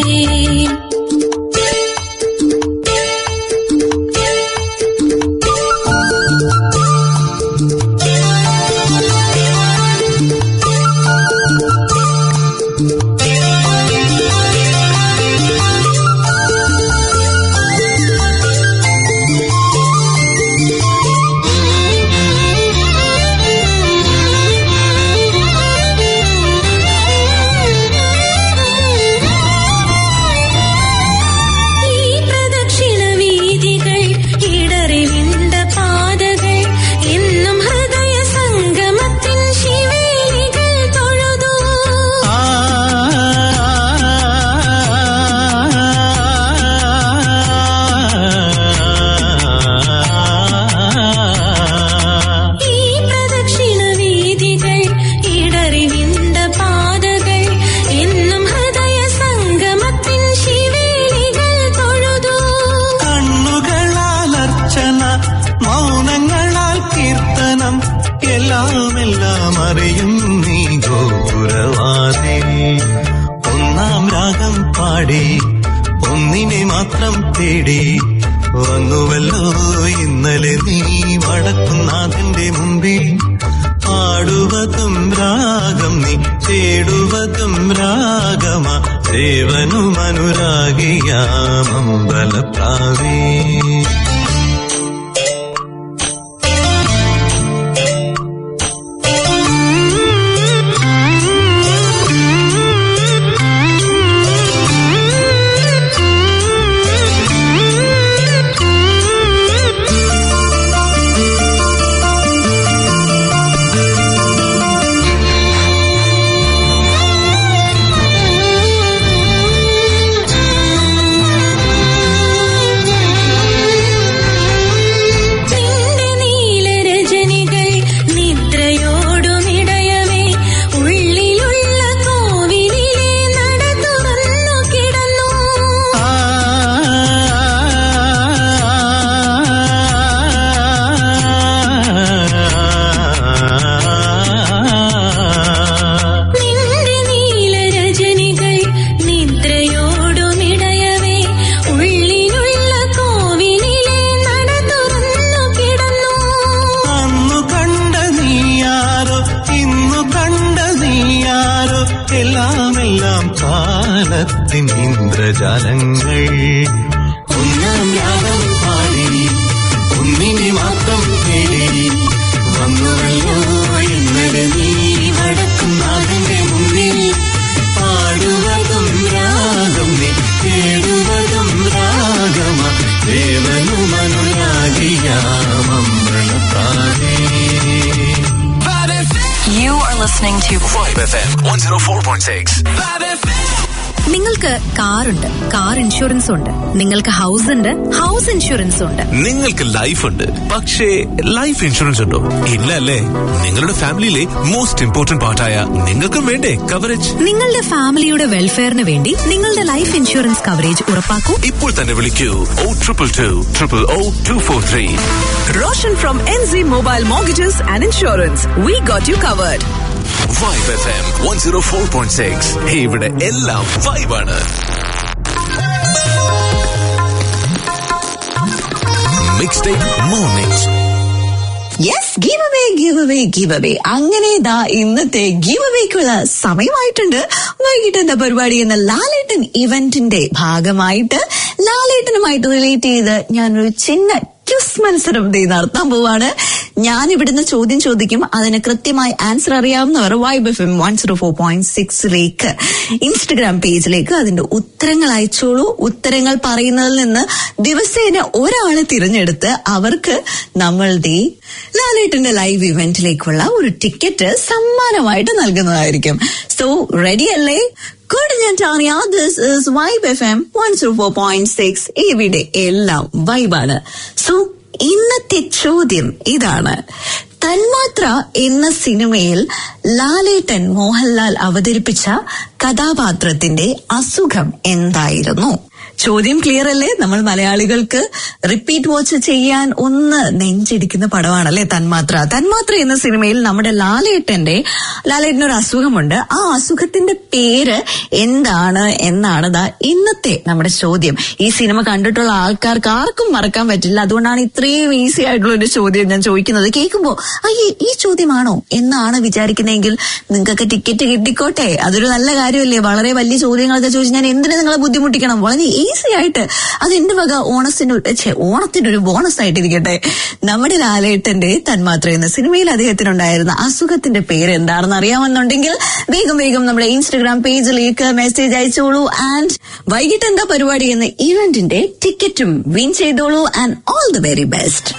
ഒന്നിനെ മാത്രം തേടി വന്നുവല്ലോ ഇന്നലെ നീ വടക്കുന്നാഥന്റെ മുമ്പിൽ പാടുവതും രാഗം നീ തേടുവതും രാഗമാ ദേവനും അനുരാഗിയാമമ്പലപ്രാവേ എല്ലാം എല്ലാം കാലത്തിൻ ഇന്ദ്രജാലങ്ങൾ. ഒന്നാം രാഗം പാടി ഒന്നിനെ മാത്രം തേടി വന്നുവല്ലോ ഇന്നലെ നീ വടക്കും നാടിന്റെ മുന്നിൽ. പാടുവതും രാഗം നീ കേടുവതും രാഗമ ദേവനും അനുരാഗിയാമമ്രണത്താനേ. You are listening to Vibe F M one oh four point six. നിങ്ങൾക്ക് കാറുണ്ട്, കാർ ഇൻഷുറൻസ് ഉണ്ട്. നിങ്ങൾക്ക് ഹൗസ് ഉണ്ട്, ഹൗസ് ഇൻഷുറൻസ് ഉണ്ട്. നിങ്ങൾക്ക് ലൈഫ് ഉണ്ട്, പക്ഷേ ലൈഫ് ഇൻഷുറൻസ് ഉണ്ടോ? ഇല്ല അല്ലേ? നിങ്ങളുടെ ഫാമിലിയിലെ മോസ്റ്റ് ഇമ്പോർട്ടന്റ് പാർട്ടായ നിങ്ങൾക്കും വേണ്ടേ കവറേജ്? നിങ്ങളുടെ ഫാമിലിയുടെ വെൽഫെയറിന് വേണ്ടി നിങ്ങളുടെ ലൈഫ് ഇൻഷുറൻസ് കവറേജ് ഉറപ്പാക്കൂ. ഇപ്പോൾ തന്നെ വിളിക്കൂ oh triple two triple oh two four three. Roshan from N Z Mobile Mortgages and Insurance. We got you covered. Vibe F M one oh four point six. ഇവിടെ എല്ലാം വൈബാണ്. Mixtape Mornings. Yes, give away give away give away. അങ്ങനെ ദാ ഇന്നത്തെ give അവേക്കുള്ള സമയമായിട്ടുണ്ട്. വൈകിട്ട് എന്താ പരിപാടി എന്ന ലാലേട്ടൻ ഇവന്റിന്റെ ഭാഗമായിട്ട് ലാലേട്ടനുമായിട്ട് റിലേറ്റ് ചെയ്ത് ഞാനൊരു ചിന്ന ക്വിസ് മത്സരം നടത്താൻ പോവാണ്. ഞാൻ ഇവിടുന്ന് ചോദ്യം ചോദിക്കും, അതിന് കൃത്യമായി ആൻസർ അറിയാവുന്നവർ vibe F M one zero four point സിക്സിലേക്ക് ഇൻസ്റ്റഗ്രാം പേജിലേക്ക് അതിന്റെ ഉത്തരങ്ങൾ അയച്ചോളൂ. ഉത്തരങ്ങൾ പറയുന്നതിൽ നിന്ന് ദിവസേന ഒരാളെ തിരഞ്ഞെടുത്ത് അവർക്ക് നമ്മളുടെ ലാലേട്ടന്റെ ലൈവ് ഇവന്റിലേക്കുള്ള ഒരു ടിക്കറ്റ് സമ്മാനമായിട്ട് നൽകുന്നതായിരിക്കും. സോ റെഡി അല്ലേ? Good Tanya, this is Vibe F M one oh four point six. ഇവിടെ എല്ലാം വൈബാണ്. സോ ഇന്നത്തെ ചോദ്യം ഇതാണ്. തന്മാത്ര എന്ന സിനിമയിൽ ലാലേട്ടൻ മോഹൻലാൽ അവതരിപ്പിച്ച കഥാപാത്രത്തിന്റെ അസുഖം എന്തായിരുന്നു? ചോദ്യം ക്ലിയർ അല്ലേ? നമ്മൾ മലയാളികൾക്ക് റിപ്പീറ്റ് വാച്ച് ചെയ്യാൻ ഒന്ന് നെഞ്ചിടിക്കുന്ന പടമാണല്ലേ തന്മാത്ര. തന്മാത്ര എന്ന സിനിമയിൽ നമ്മുടെ ലാലേട്ടന്റെ ലാലേട്ടന് ഒരു അസുഖമുണ്ട്. ആ അസുഖത്തിന്റെ പേര് എന്താണ് എന്നാണ് ദാ ഇന്നത്തെ നമ്മുടെ ചോദ്യം. ഈ സിനിമ കണ്ടിട്ടുള്ള ആൾക്കാർക്ക് ആർക്കും മറക്കാൻ പറ്റില്ല. അതുകൊണ്ടാണ് ഇത്രയും ഈസി ആയിട്ടുള്ള ഒരു ചോദ്യം ഞാൻ ചോദിക്കുന്നത്. കേൾക്കുമ്പോ അയ്യേ ഈ ചോദ്യമാണോ എന്നാണ് വിചാരിക്കുന്നതെങ്കിൽ നിങ്ങൾക്ക് ടിക്കറ്റ് കിട്ടിക്കോട്ടെ. അതൊരു നല്ല കാര്യമല്ലേ? വളരെ വലിയ ചോദ്യങ്ങളൊക്കെ ചോദിച്ച് ഞാൻ എന്തിനു നിങ്ങളെ ബുദ്ധിമുട്ടിക്കണം? വളരെ ഈസി ആയിട്ട് അത് എന്റെ വക ഓണസിന്റെ ഓണത്തിന്റെ ഒരു ബോണസ് ആയിട്ടിരിക്കട്ടെ. നമ്മുടെ ലാലേട്ടന്റെ തന്മാത്ര എന്ന സിനിമയിൽ അദ്ദേഹത്തിനുണ്ടായിരുന്ന അസുഖത്തിന്റെ പേര് എന്താണെന്ന് അറിയാമെന്നുണ്ടെങ്കിൽ വേഗം വേഗം നമ്മുടെ ഇൻസ്റ്റഗ്രാം പേജിലേക്ക് മെസ്സേജ് അയച്ചോളൂ. ആൻഡ് വൈകിട്ട് എന്താ പരിപാടി എന്ന ഇവന്റിന്റെ ടിക്കറ്റും വിൻ ചെയ്തോളൂ. And all the very best.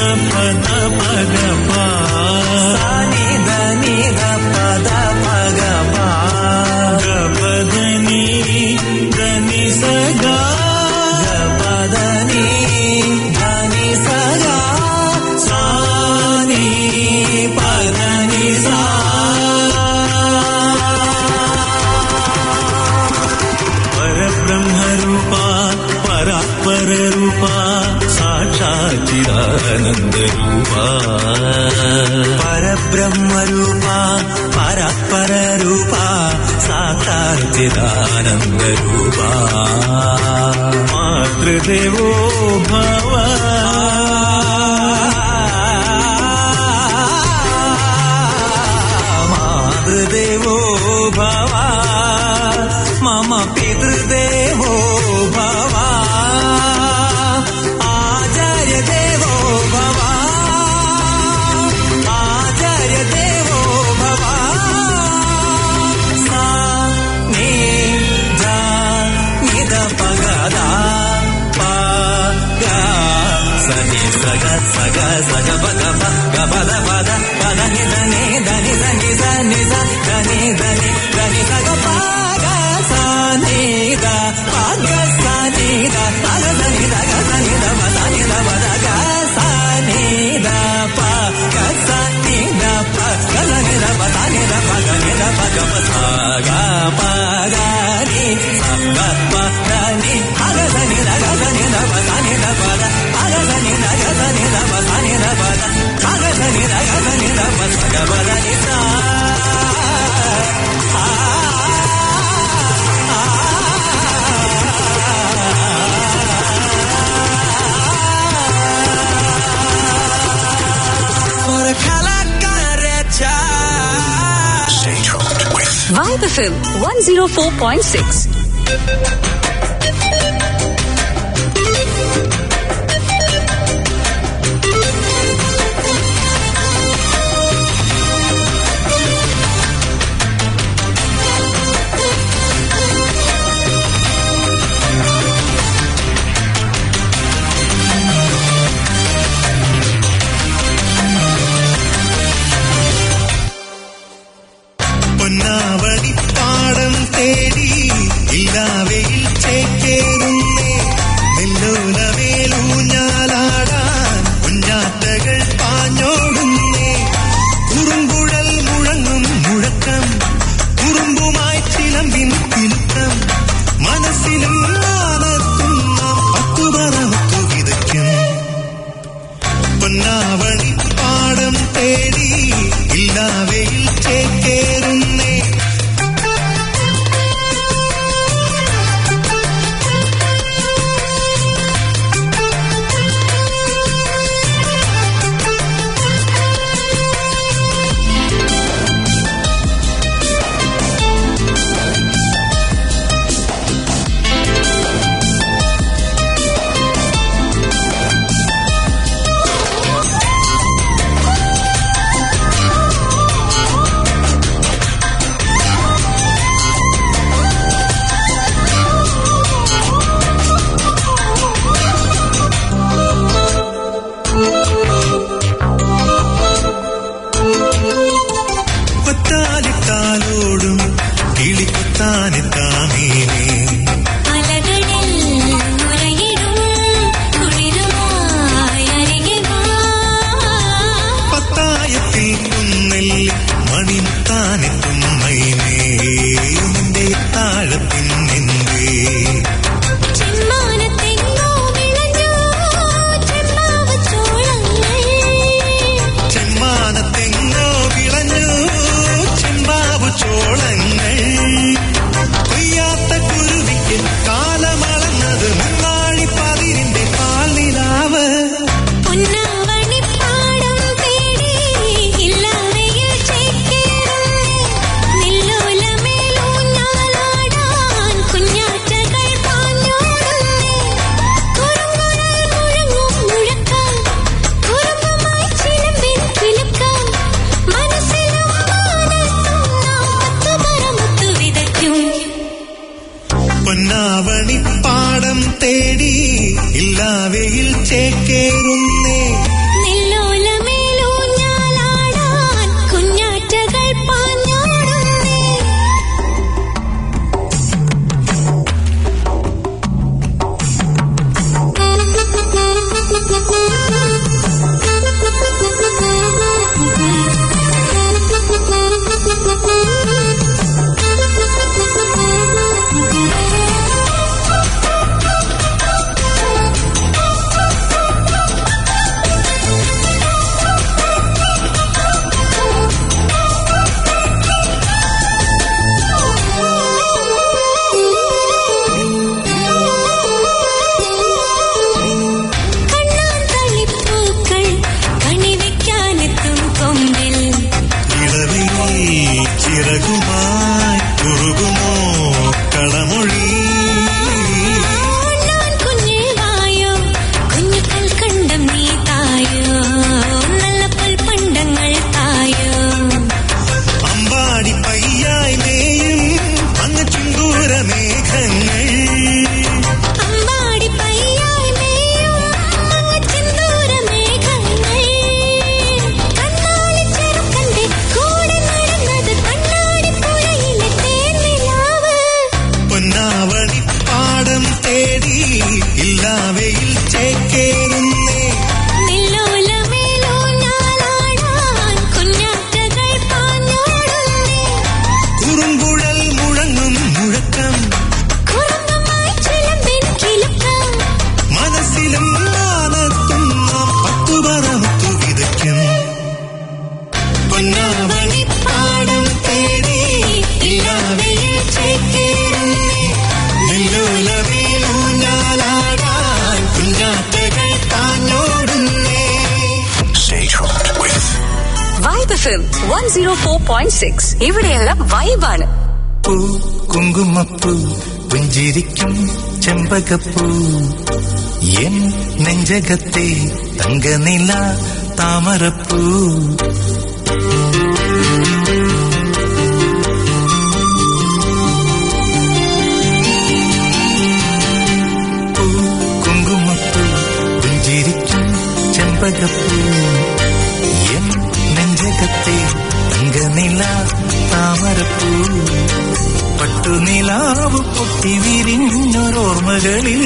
പദ പഗ പാ സാനി ധനി ധ പദ പഗ പാ ഗപദനി ധനി സഗാ ഗപദനി ധനി സഗാ സാനി പദനി സാ പരബ്രഹ്മരൂപാ പരാത്പരരൂപാ സാക്ഷാച്ചിദാനന്ദരൂപാ പരബ്രഹ്മരൂപാ പരാത്പരരൂപാ സാക്ഷാച്ചിദാനന്ദരൂപാ മാതൃദേവോ ഭവ മാതൃദേവോ ഭവ മമ പിതൃദേവോ ഭവ ആചാര്യദേവോ ഭവ ആചാര്യദേവോ ഭവ സാ നീ ധ നിധ പഗദ പഗ സനി സഗ സഗ സഗ പഗ പഗ പദ പദ നിധ നി ധനി ധനി സ നിധ ധനി ധനി ധനി സഗ പഗ സനി ധ പഗ സനി ധ പഗ സനി ധ ഗ സനി ധ പ സനി ധ പദ ഗ സനി ധ പഗ സനി ധ പഗ സനി ധ പ സനി ധ പഗ നി ധ പഗ പ സ ഗ പഗ നി സ ഗ പ ധ നി പഗ സനി ധ ഗ സനി ധ പ സനി ധ പദ പഗ സനി ധ ഗ സനി ധ പ സനി ധ പദ പഗ സനി ധ ഗ സനി ധ പ സ ഗ പ ധ നി സ Vibe F M one oh four point six. പൊന്നാവടി പാടം തേടി ഇല്ലാവയിൽ ചേക്കേറുന്നേ നെല്ലോലവേലൂഞ്ഞാലാടാൻ കുഞ്ഞാറ്റകൾ പാഞ്ഞോടുന്നേ കുറുങ്കുഴൽ മുഴങ്ങും മുഴക്കം കുറുമ്പുമായി ചിലമ്പിൻ കിലുക്കം മനസ്സിലും മാനത്തും നാം പത്തുപറത്തു വിതയ്ക്കും പൊന്നാവടി പാടം തേടി ഇല്ലാവയിൽ ചേക്കേറുന്നേ F M one zero four point six ഇവിടെയെല്ലാം വൈബാണ്. പൂ കുങ്കുമപ്പൂ പുഞ്ചിരിക്കും ചെമ്പകപ്പൂ എൻ നെഞ്ചകത്തെ തങ്കനില താമരപ്പൂ. പൂ കുങ്കുമപ്പൂ പുഞ്ചിരിക്കും ചെമ്പകപ്പൂ എൻ നെഞ്ചകത്തെ തങ്കനില താമരപ്പൂ. പട്ടുനിലാവ് പൊട്ടി വിരിഞ്ഞൊരോർമ്മകളിൽ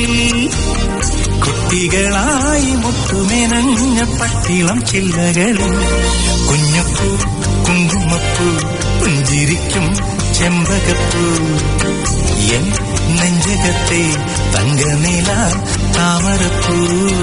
കുട്ടികളായി മുത്തുമെനഞ്ഞ പട്ടിളം ചില്ലകളിൽ കുഞ്ഞപ്പൂ കുങ്കുമപ്പൂ പുഞ്ചിരിക്കും ചെമ്പകപ്പൂ എൻ നെഞ്ചകത്തെ തങ്കനില താമരപ്പൂ.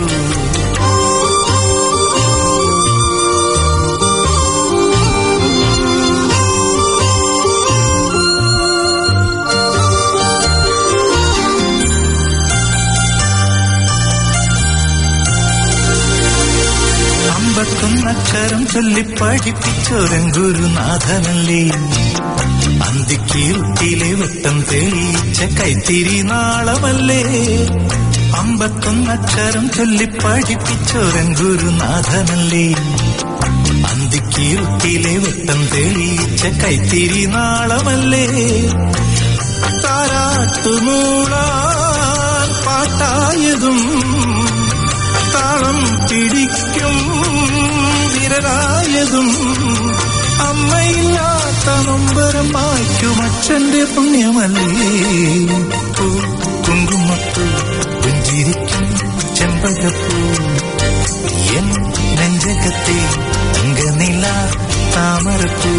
അക്ഷരം ചൊല്ലി പഠിപ്പിച്ചോരൻ ഗുരുനാഥനല്ലേ അന്തിക്കീർത്തിയിലെ വെട്ടം തെളിയിച്ച കൈത്തിരി നാളമല്ലേ. അമ്പത്തൊന്നക്ഷരം ചൊല്ലി പഠിപ്പിച്ചോരൻ ഗുരുനാഥനല്ലേ അന്തിക്കീർത്തിയിലെ വെട്ടം തെളിയിച്ച കൈത്തിരി നാളമല്ലേ. താരാട്ടുമൂളാൻ പാട്ടായതും താളം പിടിക്കും വിരലായതും അമ്മയില്ലാത്ത നൊമ്പരം മായ്ക്കും അച്ഛന്റെ പുണ്യമല്ലേ. പൂ കുങ്കുമപ്പൂ പുഞ്ചിരിക്കും ചെമ്പകപ്പൂ എൻ നെഞ്ചകത്തെ തങ്കനില താമരപ്പൂ.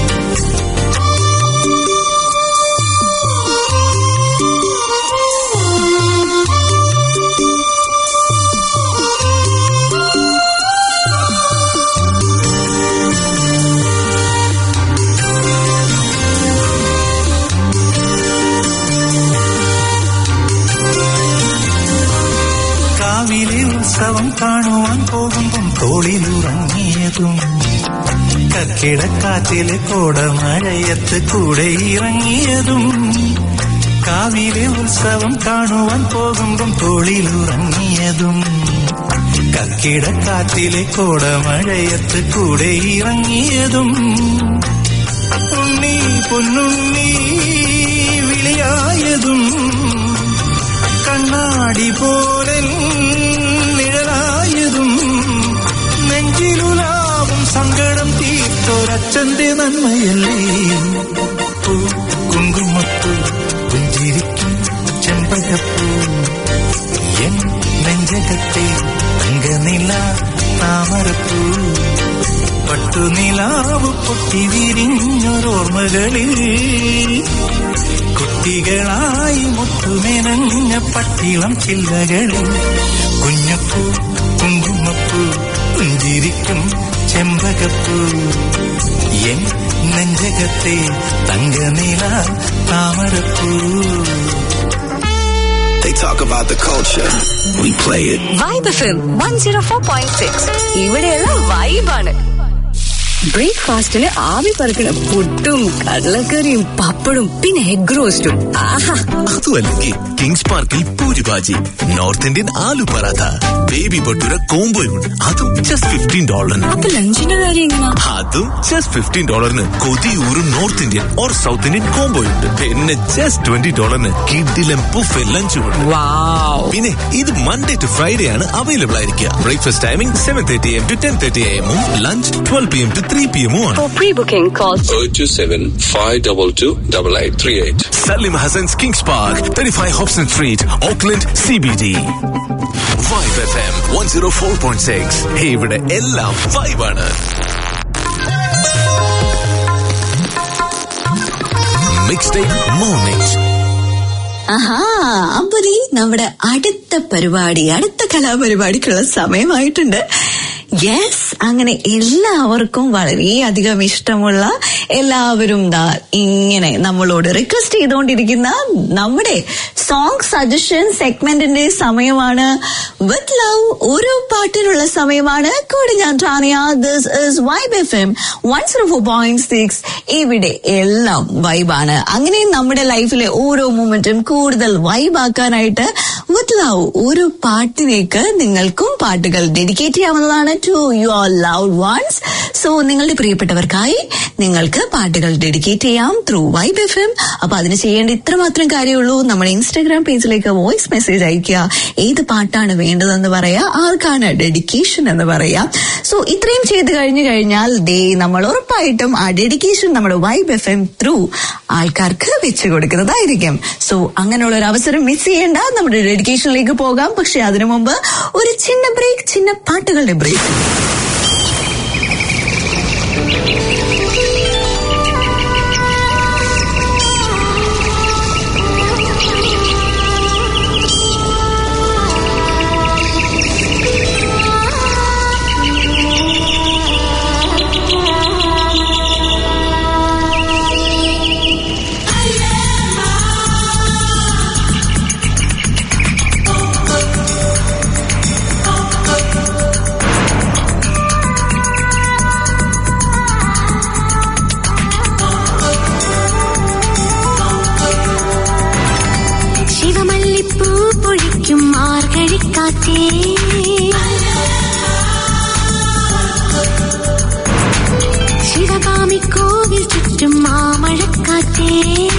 ഉത്സവം കാണുവാൻ പോകുമ്പം തോളിലുറങ്ങിയതും കക്കിടക്കാറ്റിലെ കോടമഴയത്ത് കൂടെ ഇറങ്ങിയതും. കാവിലെ ഉത്സവം കാണുവാൻ പോകുമ്പം തോളിലുറങ്ങിയതും കക്കിടക്കാറ്റിലെ കോടമഴയത്ത് കൂടെ ഇറങ്ങിയതും. ഉണ്ണി പൊന്നുണ്ണി വിളിയായതും കണ്ണാടി പോലെ നിഴലായതും നെഞ്ചിലുലാവും സങ്കടം തീർത്തൊരച്ഛന്റെ നന്മയല്ലേ. പൂ കുങ്കുമപ്പൂ പുഞ്ചിരിക്കും ചെമ്പകപ്പൂ എൻ നെഞ്ചകത്തെ തങ്കനില താമരപ്പൂ. പട്ടുനിലാവ് പൊട്ടി വിരിഞ്ഞൊരോർമ്മകളിൽ കുട്ടികളായി മുത്തുമെനഞ്ഞ പട്ടിളം ചില്ലകളിൽ കുഞ്ഞപ്പൂ കുങ്കുമപ്പൂ പുഞ്ചിരിക്കും ചെമ്പകപ്പൂ എൻ നെഞ്ചകത്തെ തങ്കനില താമരപ്പൂ. They talk about the culture. We play it. Vibe F M one zero four point six ഇവിടെയെല്ലാം വൈബാണ്. ബ്രേക്ക്ഫാസ്റ്റിന് ആവി പറക്കണം പുട്ടും കടലക്കറിയും പപ്പടും പിന്നെ എഗ് റോസ്റ്റും. ആഹാ, അതുമല്ലെങ്കിൽ കിങ്സ് പാർക്കിൽ puri bhaji, north Indian aloo paratha, baby bhatura കോംബോയും അതും ജസ്റ്റ് ഫിഫ്റ്റീൻ ഡോളറിന്. അപ്പൊ ലഞ്ചിന്റെ കാര്യം എങ്ങനെയാ? അതും ജസ്റ്റ് ഫിഫ്റ്റീൻ ഡോളറിന് കൊതിയൂറും north Indian or south Indian കോംബോയുണ്ട്. പിന്നെ ജസ്റ്റ് ട്വന്റി ഡോളറിന് കിഡിലും ബുഫേ ലഞ്ചുമുണ്ട്. പിന്നെ ഇത് മൺഡേ ടു ഫ്രൈഡേ ആണ് അവൈലബിൾ ആയിരിക്കുക. Breakfast timing seven thirty M to ten thirty എമ്മും lunch twelve P M to three p m on. For pre-booking, call zero two seven five two two eight eight three eight. Salim Hassan's Kings Park, thirty-five Hobson Street, Auckland, C B D. Vibe F M one oh four point six. Hey, ഇവിടെ എല്ലാം vibe ആണ്. Mixtape Mornings. ആഹാ, apathy നമ്മുടെ അടുത്ത പരിപാടി, അടുത്ത കലാപരിപാടിക്കുള്ള സമയമായിട്ടുണ്ട്. Yes, അങ്ങനെ എല്ലാവർക്കും വളരെയധികം ഇഷ്ടമുള്ള, എല്ലാവരും ദാ ഇങ്ങനെ നമ്മളോട് റിക്വസ്റ്റ് ചെയ്തുകൊണ്ടിരിക്കുന്ന നമ്മുടെ സോങ് സജഷൻ സെഗ്മെന്റിന്റെ സമയമാണ്. വിത്ത് ലവ്, ഓരോ പാട്ടിനുള്ള സമയമാണ്. കൂടെ ഞാൻ Tania. This is vibe F M one zero four point six. ഇവിടെ എല്ലാം വൈബാണ്. അങ്ങനെ നമ്മുടെ ലൈഫിലെ ഓരോ മൊമെന്റും കൂടുതൽ വൈബാക്കാനായിട്ട് വിത്ത് ലവ് ഓരോ പാട്ടിലേക്ക് നിങ്ങൾക്കും പാട്ടുകൾ ഡെഡിക്കേറ്റ് ചെയ്യാവുന്നതാണ് to your loved ones. So നിങ്ങളുടെ പ്രിയപ്പെട്ടവർക്കായി നിങ്ങൾക്ക് പാട്ടുകൾ ഡെഡിക്കേറ്റ് ചെയ്യാം ത്രൂ വൈബ് എഫ് എം. അപ്പൊ അതിന് ചെയ്യേണ്ട ഇത്രമാത്രം കാര്യമുള്ളൂ. നമ്മുടെ ഇൻസ്റ്റാഗ്രാം പേജിലേക്ക് വോയിസ് മെസ്സേജ് അയക്കുക. ഏത് പാട്ടാണ് വേണ്ടതെന്ന് പറയാ, ആർക്കാണ് ഡെഡിക്കേഷൻ എന്ന് പറയാ. സോ ഇത്രയും ചെയ്ത് കഴിഞ്ഞു കഴിഞ്ഞാൽ ദേ നമ്മൾ ഉറപ്പായിട്ടും ആ ഡെഡിക്കേഷൻ നമ്മുടെ വൈബ് എഫ് എം ത്രൂ ആൾക്കാർക്ക് വെച്ചു കൊടുക്കുന്നതായിരിക്കും. സോ അങ്ങനെയുള്ള ഒരു അവസരം മിസ് ചെയ്യേണ്ട. നമ്മുടെ ഡെഡിക്കേഷനിലേക്ക് പോകാം. പക്ഷെ അതിനു മുമ്പ് ഒരു ചിന്ന ബ്രേക്ക്, ചിന്ന പാട്ടുകളുടെ ബ്രേക്ക്. ശിവകാമി കോവിൽ ചുറ്റും മാമഴക്കാറ്റേ,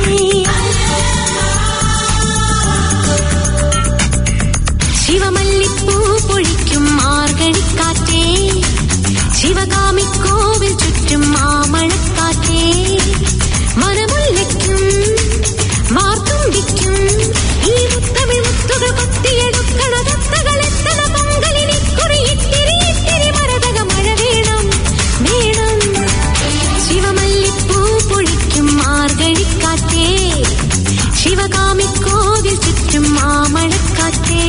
ശിവമല്ലിപ്പൂ പൊഴിക്കും മാർഗഴിക്കാറ്റേ, ശിവകാമി കോവിൽ ചുറ്റും മാമഴക്കാറ്റേ, മനമുല്ലയ്ക്കും മാർത്തുമ്പിക്കും ഈ മുത്തമിഴ് മുത്തുകൾ കൊത്തിയെടുക്കണ തത്തകളെത്തണ പൊങ്കലിനെ കുറിയിത്തിരി ഇത്തിരി മരതക മഴ വേണം വേണം. ശിവമല്ലിപ്പൂ പൊഴിക്കും മാർഗഴിക്കാറ്റേ, ശിവകാമി കോവിൽ ചുറ്റും മാമഴക്കാറ്റേ.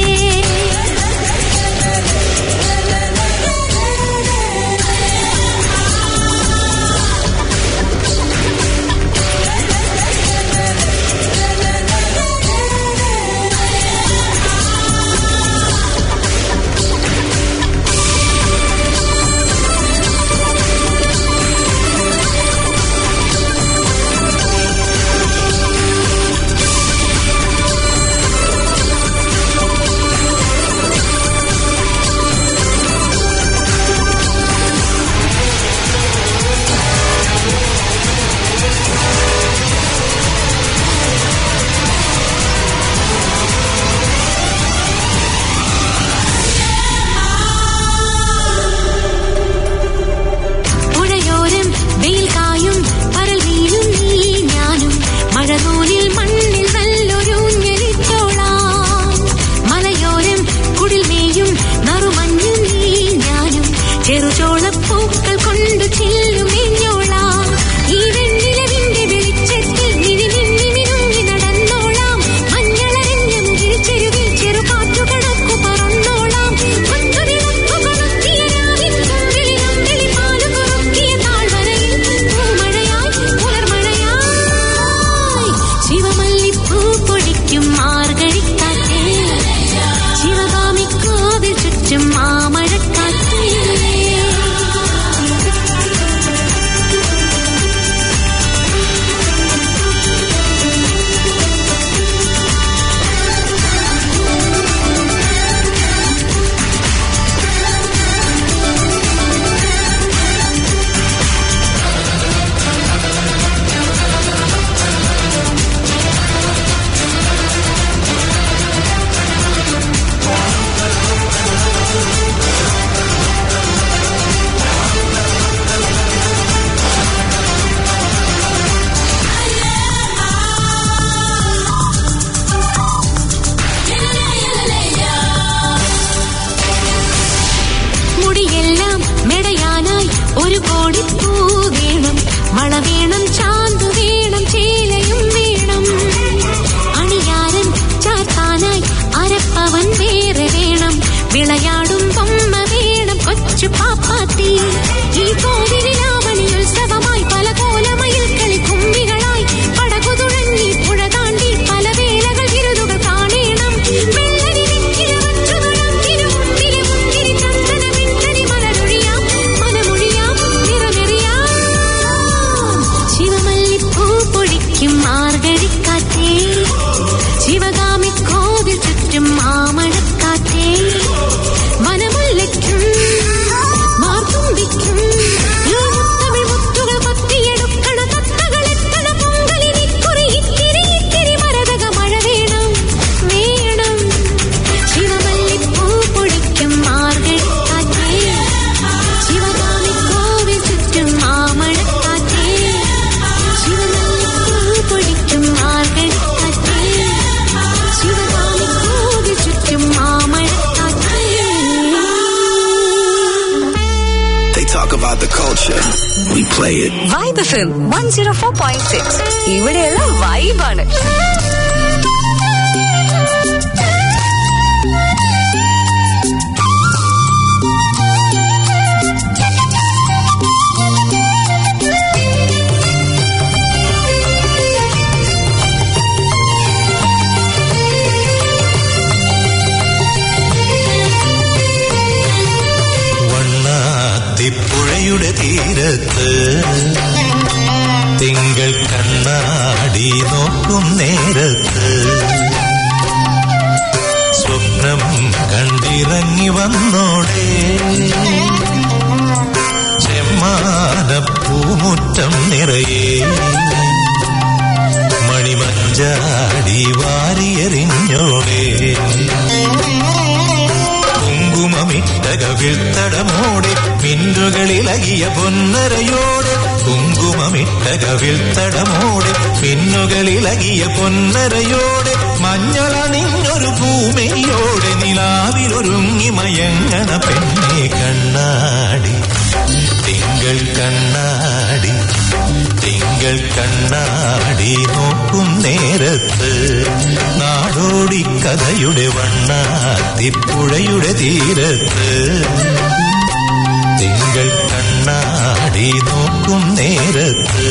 ചെറുചോളപ്പൂക്കൾ കൊണ്ടു ചെല്ലും മേഞ്ഞോളാം, ഈ വെണ്ണിലവിന്റെ വെളിച്ചത്തിൽ മിനി മിന്നി മിനുങ്ങി നടന്നോളാം, മഞ്ഞളറിഞ്ഞ മുകിൽ ചെരുവിൽ ചെറുകാറ്റു കണക്കു പറന്നോളാം, കൊത്തുവിളക്കുകൊളുത്തിയ രാവിൻ തുമ്പിലും വെളിപാലു കൊറുക്കിയ താഴ്വരയിൽ പൂമഴയായി പുലർമഴയായി. ശിവമല്ലിപ്പൂ പൊഴിക്കും മാർഗഴിക്കാറ്റേ, ശിവകാമി കോവിൽ ചുറ്റും മാമഴക്കാറ്റേ. കൊച്ചു പാപ്പാത്തി ഈ കോവിലാവണിയുത്സവമായി പല കോലമയിൽ കളി കുമ്പികളായി പടകുതുഴങ്ങി പുഴ താണ്ടി പല വേലകൾ വിരുതുകൾ കാണേണം വെള്ളരി വെക്കിഴവച്ചുതുഴം തിരുമുമ്പിലെ മുന്തിരി ചന്ദന വെണ്ണരി മലരൊഴിയാം മനമൊഴിയാം നിറമെറിയാം ശിവമല്ലിപ്പൂ പൊഴിക്കും മാർഗഴിക്കാറ്റേ ശിവകാമി കോവിൽ ചുറ്റും മാമഴക്കാറ്റേ വനമുല്ലയ്ക്കും മാർത്തുമ്പിക്കും തമിഴ് മുത്തുകൾ കൊത്തിയെടുക്കണ തത്തകളെത്തണ പൊങ്കലിനിക്കുറി ഇത്തിരി ഇത്തിരി മരതക മഴ വേണം വേണം ശിവമല്ലിപ്പൂ പൊഴിക്കും മാർഗഴിക്കാറ്റേ ശിവകാമി കോവിൽ ചുറ്റും മാമഴക്കാറ്റേ ശിവമല്ലിപ്പൂ പൊഴിക്കും മാർഗഴിക്കാറ്റേ ശിവകാമി കോവിൽ ചുറ്റും മാമഴക്കാറ്റേ. They talk about the culture. We play it. Vibe F M one zero four point six ഇവിടെയുള്ള വൈബാണ്. വണ്ണാത്തിപ്പുഴയുടെ തീരത്ത് തിങ്കൾ കണ്ണാടി നോക്കും നേരത്ത് സ്വപ്നം കണ്ടിറങ്ങി വന്നോടെ ചെമ്മാനപ്പൂമുറ്റം നിറയെ മണിമഞ്ചാടി വാരിയെറിഞ്ഞോടെ കുങ്കുമമിട്ടകവിൽത്തടമോടെ മിന്നുകളിലകിയ പൊന്നരയോടെ കുങ്കുമമിട്ടകവിൽത്തടമോടെ മിന്നുകളിലകിയ പൊന്നരയോടെ മഞ്ഞളണിഞ്ഞൊരു ഭൂമിയോടെ നിലാവിലൊരുങ്ങി മയങ്ങണ പെണ്ണെ കണ്ണാടി തിങ്കൾ കണ്ണാടി തിങ്കൾ കണ്ണാടി നോക്കും നേരത്ത് നാടോടി കഥയുടെ വണ്ണാത്തിപ്പുഴയുടെ തീരത്ത് തിങ്കൾ കണ്ണാടി നോക്കും നേരത്ത്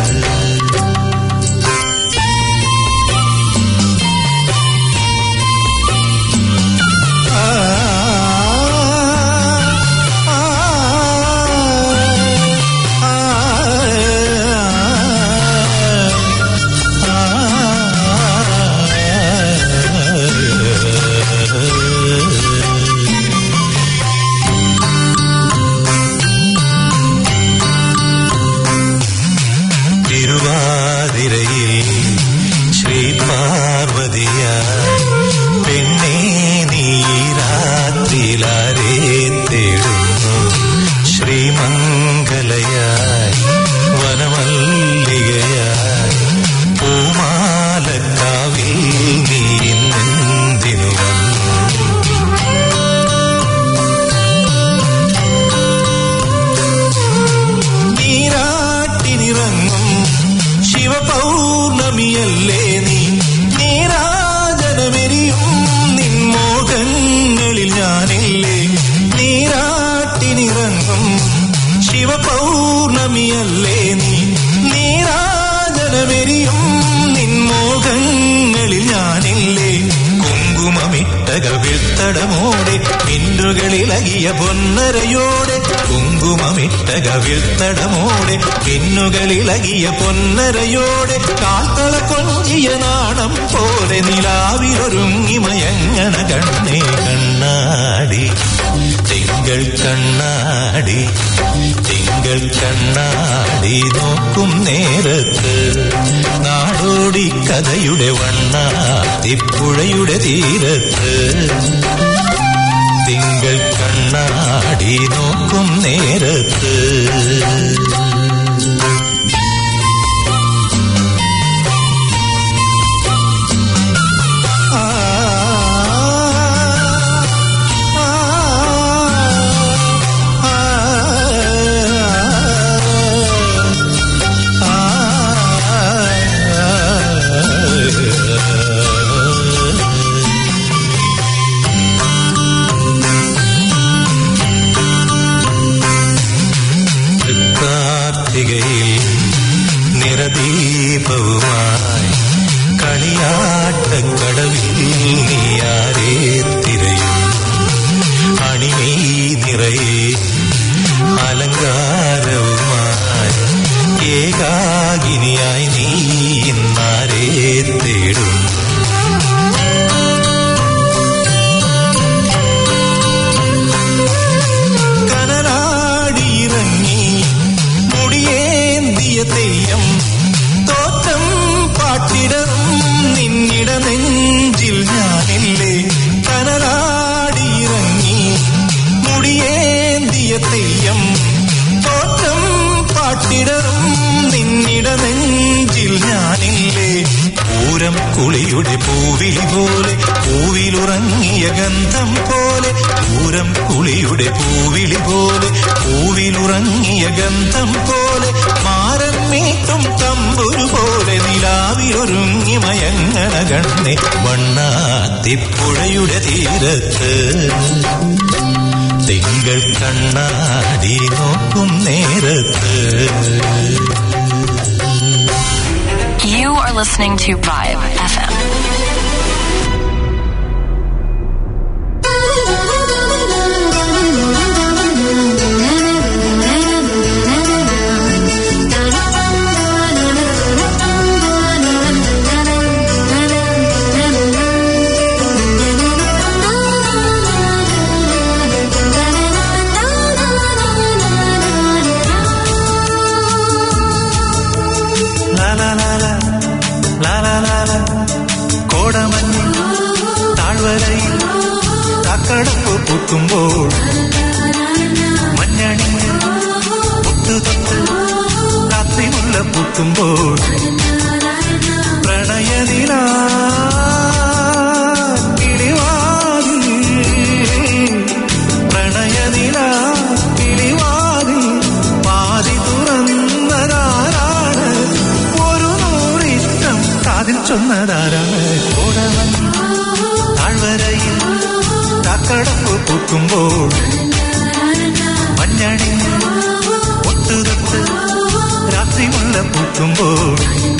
കവിൽത്തടമോടെ മിന്നുകളിലകിയ പൊന്നരയോടെ കുങ്കുമമിട്ട കവിൽത്തടമോടെ മിന്നുകളിലകിയ പൊന്നരയോടെ കാൽത്തള കൊഞ്ചിയ നാണം പോലെ നിലാവിലൊരുങ്ങി മയങ്ങണ കണ്ണേ കണ്ണാടി തിങ്കൾ കണ്ണാടി തിങ്കൾ കണ്ണാടി നോക്കും നേരത്ത് നാടോടി കഥയുടെ വണ്ണാത്തിപ്പുഴയുടെ തീരത്ത് തിങ്കൾ കണ്ണാടി നോക്കും നേരത്ത് കടവിൽ നീയാരേ തിരയും അണിമീ നിറയെ അലങ്കാരവുമായി ഏകാകിനിയായി നീ ഇന്നാരേ തേടും കനലാടിയിറങ്ങി മുടിയേന്തിയ തെയ്യം തോറ്റം പാട്ടിടറും നിന്നിട നെഞ്ചിൽ ഞാനില്ലേ കനലാടിയിറങ്ങി മുടിയേന്തിയ തെയ്യം തോറ്റം പാട്ടിടറും നിന്നിട നെഞ്ചിൽ ഞാനില്ലേ പൂരം കുളിയുടെ പൂവിളി പോലെ പൂവിലുറങ്ങിയ ഗന്ധം പോലെ പൂരം കുളിയുടെ പൂവിളി പോലെ പൂവിലുറങ്ങിയ ഗന്ധം പോലെ മാരൻ മീട്ടും തമ്പുരു പോലെ നിലാവിലൊരുങ്ങി മയങ്ങണ കണ്ണെ വണ്ണാത്തിപ്പുഴയുടെ തീരത്ത് തിങ്കൾ കണ്ണാടി നോക്കും നേരത്ത്. You are listening to Vibe F M. കടപ്പ് പൂക്കുമ്പോൾ മഞ്ഞണിഞ്ഞ് പൊട്ടുതൊട്ട് രാത്രി മുല്ല പൂക്കുമ്പോൾ പ്രണയനില കിളിവാതിൽ പ്രണയനില കിളിവാതിൽ പാതി തുറന്നതാരാണ് ഒരു നൂറിഷ്ടം കാതിൽ ചൊന്നതാരാണ് കോടമഞ്ഞ് താഴ്വരയിൽ കടപ്പ് പൂക്കുമ്പോൾ മഞ്ഞണിഞ്ഞ് ഒട്ടുതൊട്ട് രാത്രി മുല്ല പൂക്കുമ്പോൾ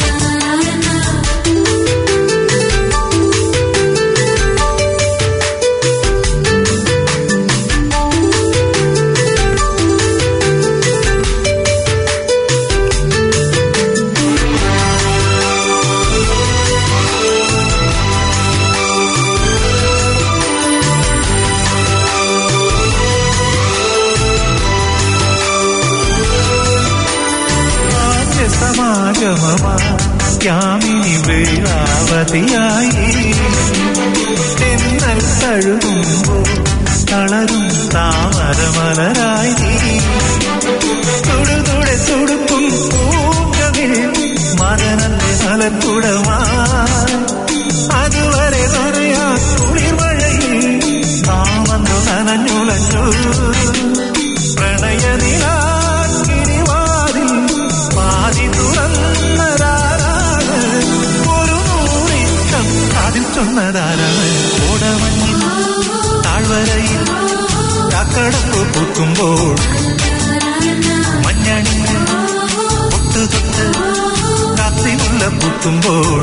യാമിനി വേളാവതിയായി തെന്നൽ തഴുകുമ്പോൾ തളരും താമരമലരായി തുടുതുടെ തുടുക്കും പൂങ്കവിൽ മദനന്റെ മലക്കുടമായി അതുവരെ പറയാ കുളിർമഴയിൽ താമന്നു നനഞ്ഞുളഞ്ഞു പ്രണയനില കിരിവാതിൽ പാതി തുറന്നതാരാണ് ഒരു നൂറിഷ്ടം കാതിൽ ചൊന്നതാരാണ് കോടമഞ്ഞിൽ താഴ്വരയിൽ കടപ്പ് പൂക്കുമ്പോൾ മഞ്ഞണിഞ്ഞ് ഒട്ടുതൊട്ട് രാത്രി മുല്ല പൂക്കുമ്പോൾ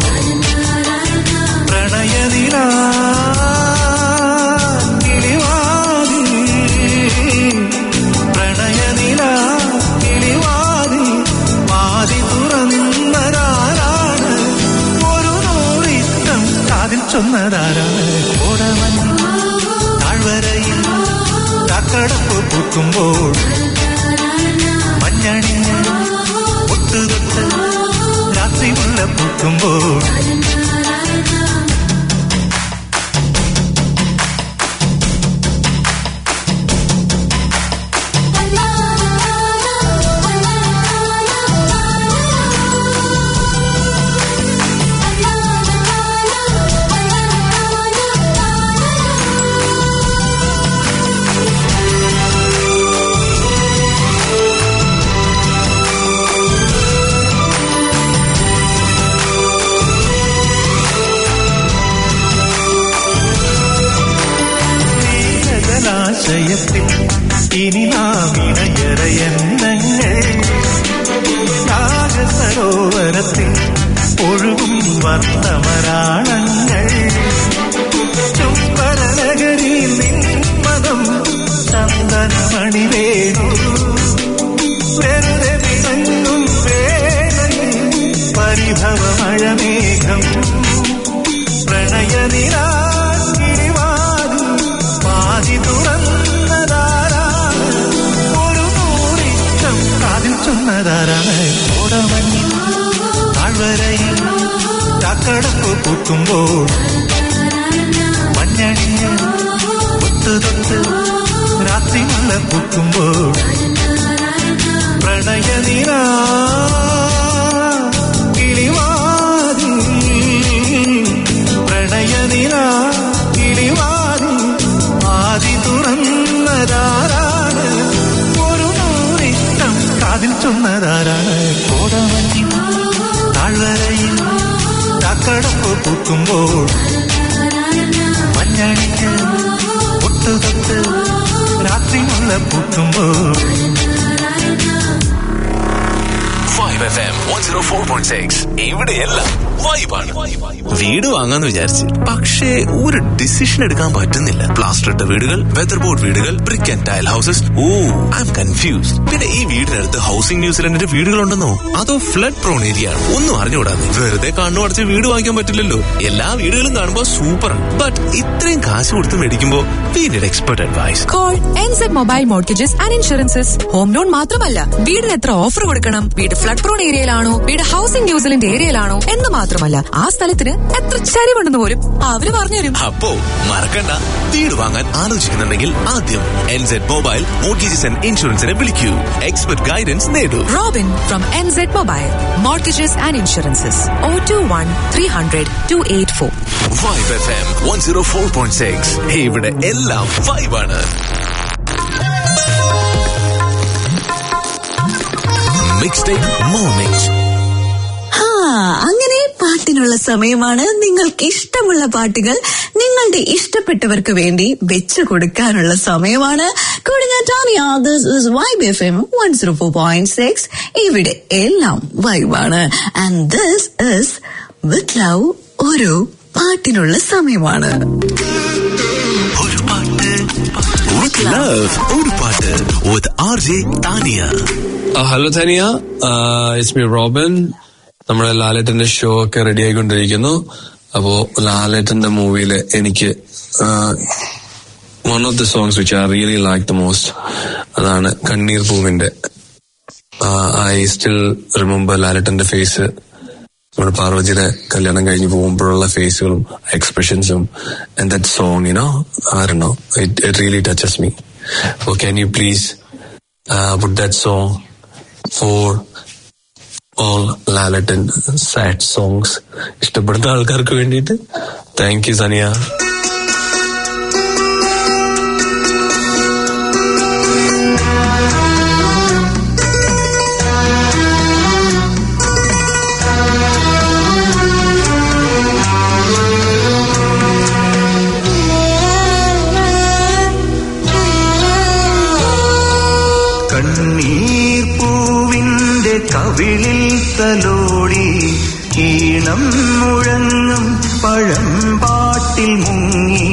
പ്രണയനില കിളിവാതിൽ പ്രണയനില കിളിവാതിൽ പാതി തുറന്നതാരാണ് ഒരു നൂറിഷ്ടം കാതിൽ ചൊന്നതാരാണ് കോടമഞ്ഞിൽ താഴ്വരയിൽ കടപ്പ് പൂക്കുമ്പോൾ മഞ്ഞണിഞ്ഞ് ഒട്ടുതൊട്ട് രാത്രി മുല്ല പൂക്കുമ്പോൾ ജലാശയത്തിൽ ഇനി നാം ഇണയറയന്നങ്ങൾ രാഗസരോവരത്തിൽ ഒഴുകും വർത്തമരാളങ്ങൾ ചുംബനഗരിയിൽ നിന്മതം ചന്ദനമണിവേണു വെറുതെ വിളങ്ങും വേളയിൽ പരിഭവമഴമേഘം പ്രണയനിലാകിരിവാതിൽ പാതി തുറന്നതാരാണ് ഒരു നൂറിഷ്ടം കാതിൽ ചൊന്നതാരാണ് ഓടമഞ്ഞിൽ താഴ്വരയിൽ ചാക്കടപ്പ് പൂക്കുമ്പോൾ മഞ്ഞണിഞ്ഞ് തൊട്ട് തൊട്ട് രാത്രി മുല്ല പൂക്കുമ്പോൾ പ്രണയനിലാ കിളിവാതിൽ പ്രണയനിലാ കിളിവാതിൽ ആദി തുറന്നതാരാണ് ഒരു നൂറിഷ്ടം കാതിൽ ചൊന്നതാരാണ് കോടമഞ്ഞിൽ താഴ്വരയിൽ ചാക്കടപ്പ് പൂക്കുമ്പോൾ മഞ്ഞണിഞ്ഞ് തൊട്ട് തൊട്ട് രാത്രി മുല്ല പൂക്കുമ്പോൾ vibe F M one oh four point six ഇവിടെയെല്ലാം വൈബാണ്. വീട് വാങ്ങാന്ന് വിചാരിച്ച് പക്ഷേ ഒരു ഡിസിഷൻ എടുക്കാൻ പറ്റുന്നില്ല. പ്ലാസ്റ്റർ ഇട്ട വീടുകൾ, വെതർ ബോർഡ് വീടുകൾ, brick and tile houses. Oh I am confused. പിന്നെ ഈ വീടിനടുത്ത് ഹൗസിംഗ് ന്യൂസിലൻഡിന്റെ വീടുകളുണ്ടെന്നോ അതോ ഫ്ലഡ് പ്രോൺ ഏരിയ ആണ്? ഒന്നും അറിഞ്ഞുകൂടാതെ വെറുതെ കണ്ണു അടച്ച് വീട് വാങ്ങിക്കാൻ പറ്റില്ലല്ലോ. എല്ലാ വീടുകളും കാണുമ്പോൾ സൂപ്പറാണ്, ബട്ട് ഇത്രയും കാശ് കൊടുത്ത് മേടിക്കുമ്പോൾ we need expert advice. Call NZ mobile mortgages and insurances. Home loan മാത്രമല്ല, വീടിന് എത്ര ഓഫർ കൊടുക്കണം, വീട് ഫ്ലഡ് പ്രോൺ ഏരിയയിലാണോ, വീട് ഹൗസിംഗ് ന്യൂസിലൻഡ് ഏരിയയിലാണോ എന്ന് മാത്രമല്ല ആ സ്ഥലത്തിന് എത്ര ചരിവുണ്ടെന്ന് പോലും അവര് പറഞ്ഞുതരും. അപ്പോ മറക്കണ്ട, വീട് വാങ്ങാൻ ആലോചിക്കുന്നുണ്ടെങ്കിൽ ആദ്യം എൻസെഡ് മൊബൈൽ മോർട്ട്ഗേജസ് ആൻഡ് ഇൻഷുറൻസിനെ വിളിക്കൂ. എക്സ്പെർട്ട് ഗൈഡൻസ് നേടൂ. Robin from NZ mobile mortgages and insurances. Oh two one three hundred two eight four. Vibe F M one oh four point six. ഇവിടെ എല്ലാം വൈബാണ്. Mix take morning. അങ്ങനെ പാട്ടിനുള്ള സമയമാണ്. നിങ്ങൾക്ക് ഇഷ്ടമുള്ള പാട്ടുകൾ നിങ്ങളുടെ ഇഷ്ടപ്പെട്ടവർക്ക് വേണ്ടി വെച്ചു കൊടുക്കാനുള്ള സമയമാണ്. കൂടെ ഞാൻ Tania. This is vibe F M one oh four point six. ഇവിടെ എല്ലാം വൈബാണ്. And this is with love. ഒരു പാട്ടിനുള്ള സമയമാണ്. ഒരു പാട്ട് വിത്ത് ലവ്. ഒരു പാട്ട് with R J Tania. Hello Tania, it's me Robin. നമ്മുടെ ലാലേട്ടന്റെ ഷോ ഒക്കെ റെഡി ആയിക്കൊണ്ടിരിക്കുന്നു. അപ്പോ ലാലേട്ടന്റെ മൂവിയില് എനിക്ക് one of the songs which I really like the most അതാണ് കണ്ണീർ പൂവിന്റെ. ഐ സ്റ്റിൽ റിമെമ്പർ ലാലേട്ടന്റെ ഫേസ്, നമ്മുടെ പാർവതിയുടെ കല്യാണം കഴിഞ്ഞ് പോകുമ്പോഴുള്ള ഫേസുകളും എക്സ്പ്രഷൻസും. And that song, you know, I don't know, it it really touches me. So can you please put that song for all Lalatin sad songs ഇഷ്ടപ്പെടുന്ന ആൾക്കാർക്ക് വേണ്ടിയിട്ട്. താങ്ക് യു സനിയ. കണ്ണീർ പൂവിന്റെ കവിളിൽ തലോടി ഈണം മുഴങ്ങും പഴം പാട്ടിൽ മുങ്ങി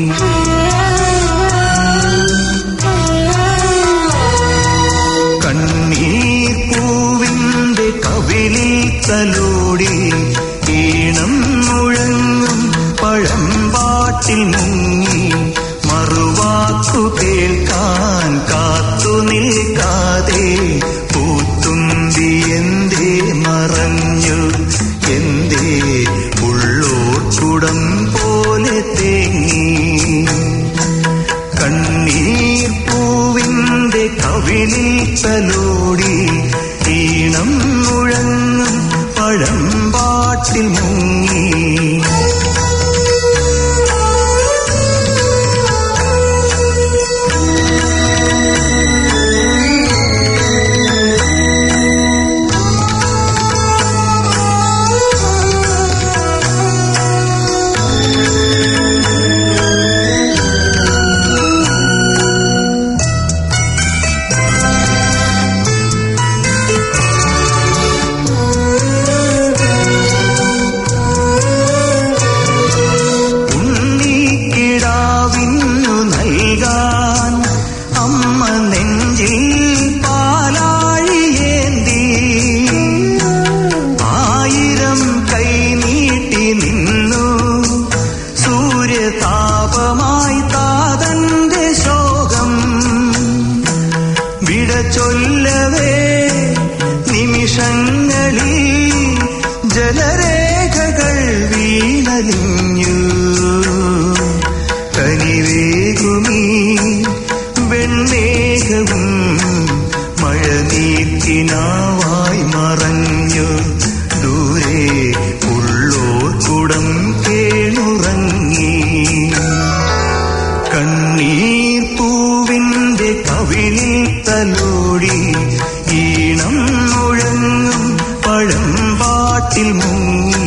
കണ്ണീർ പൂവിന്റെ കവിളിൽ തലോടി ഈണം മുഴങ്ങും പഴം പാട്ടിൽ മുങ്ങി മറുവാക്കു കേൾക്കാൻ കാത്തു നിൽക്കാതെ പൂത്തുമ്പി എന്തേ മറഞ്ഞു, എന്തേ ഉള്ളോർക്കുടം പോലെ തേങ്ങി. കണ്ണീർ പൂവിന്റെ കവിളിൽ തലോടി ഈണം മുഴങ്ങും പഴം പാട്ടിൽ മുങ്ങി. ചൊല്ലവേ നിമിഷങ്ങളിൽ ജലരേഖകൾ വീണലിഞ്ഞു. കനിവേകുമീ വെൺമേഘവും മഴനീർക്കിനാവായി മറഞ്ഞു. ദൂരെ ഉള്ളോർക്കുടം കേണുറങ്ങി. കണ്ണീർ പൂവിന്റെ കവിളിൽ തലോടി ഈണം മുഴങ്ങും പഴമ്പാട്ടിൽ മുങ്ങി.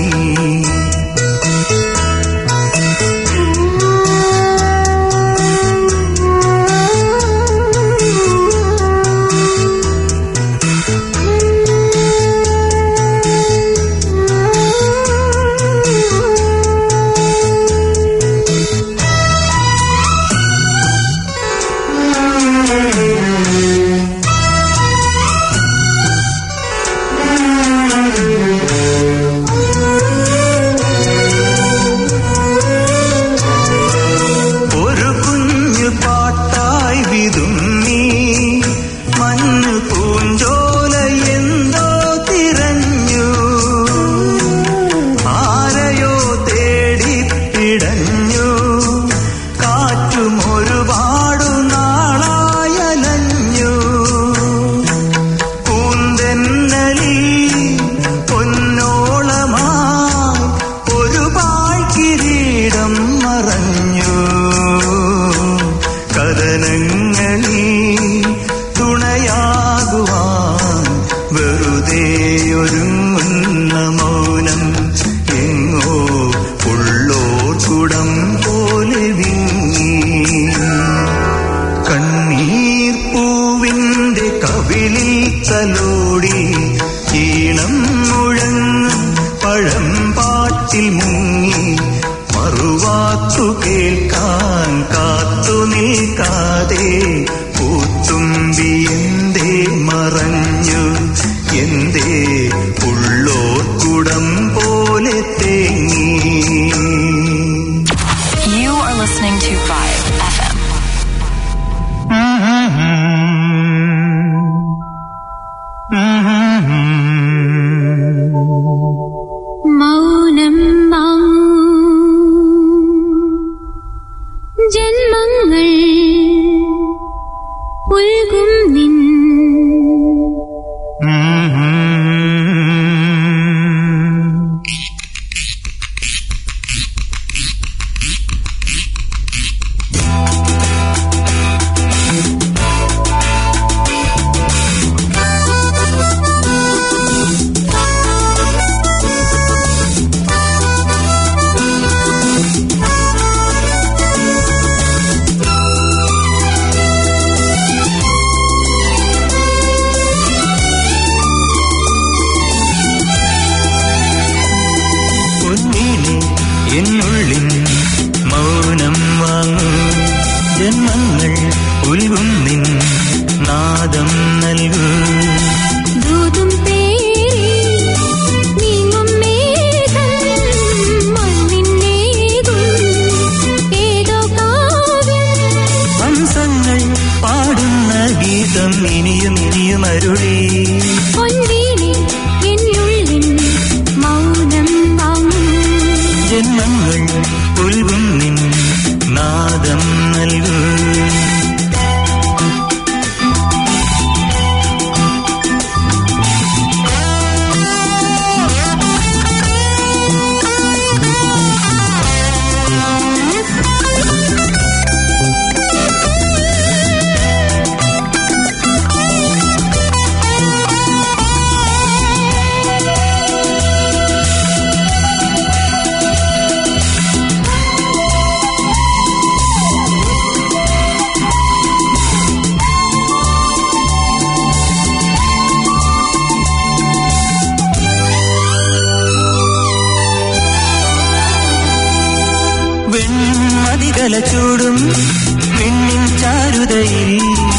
ചൂടും പെണ്ണിൻ ചാരുതയിൽ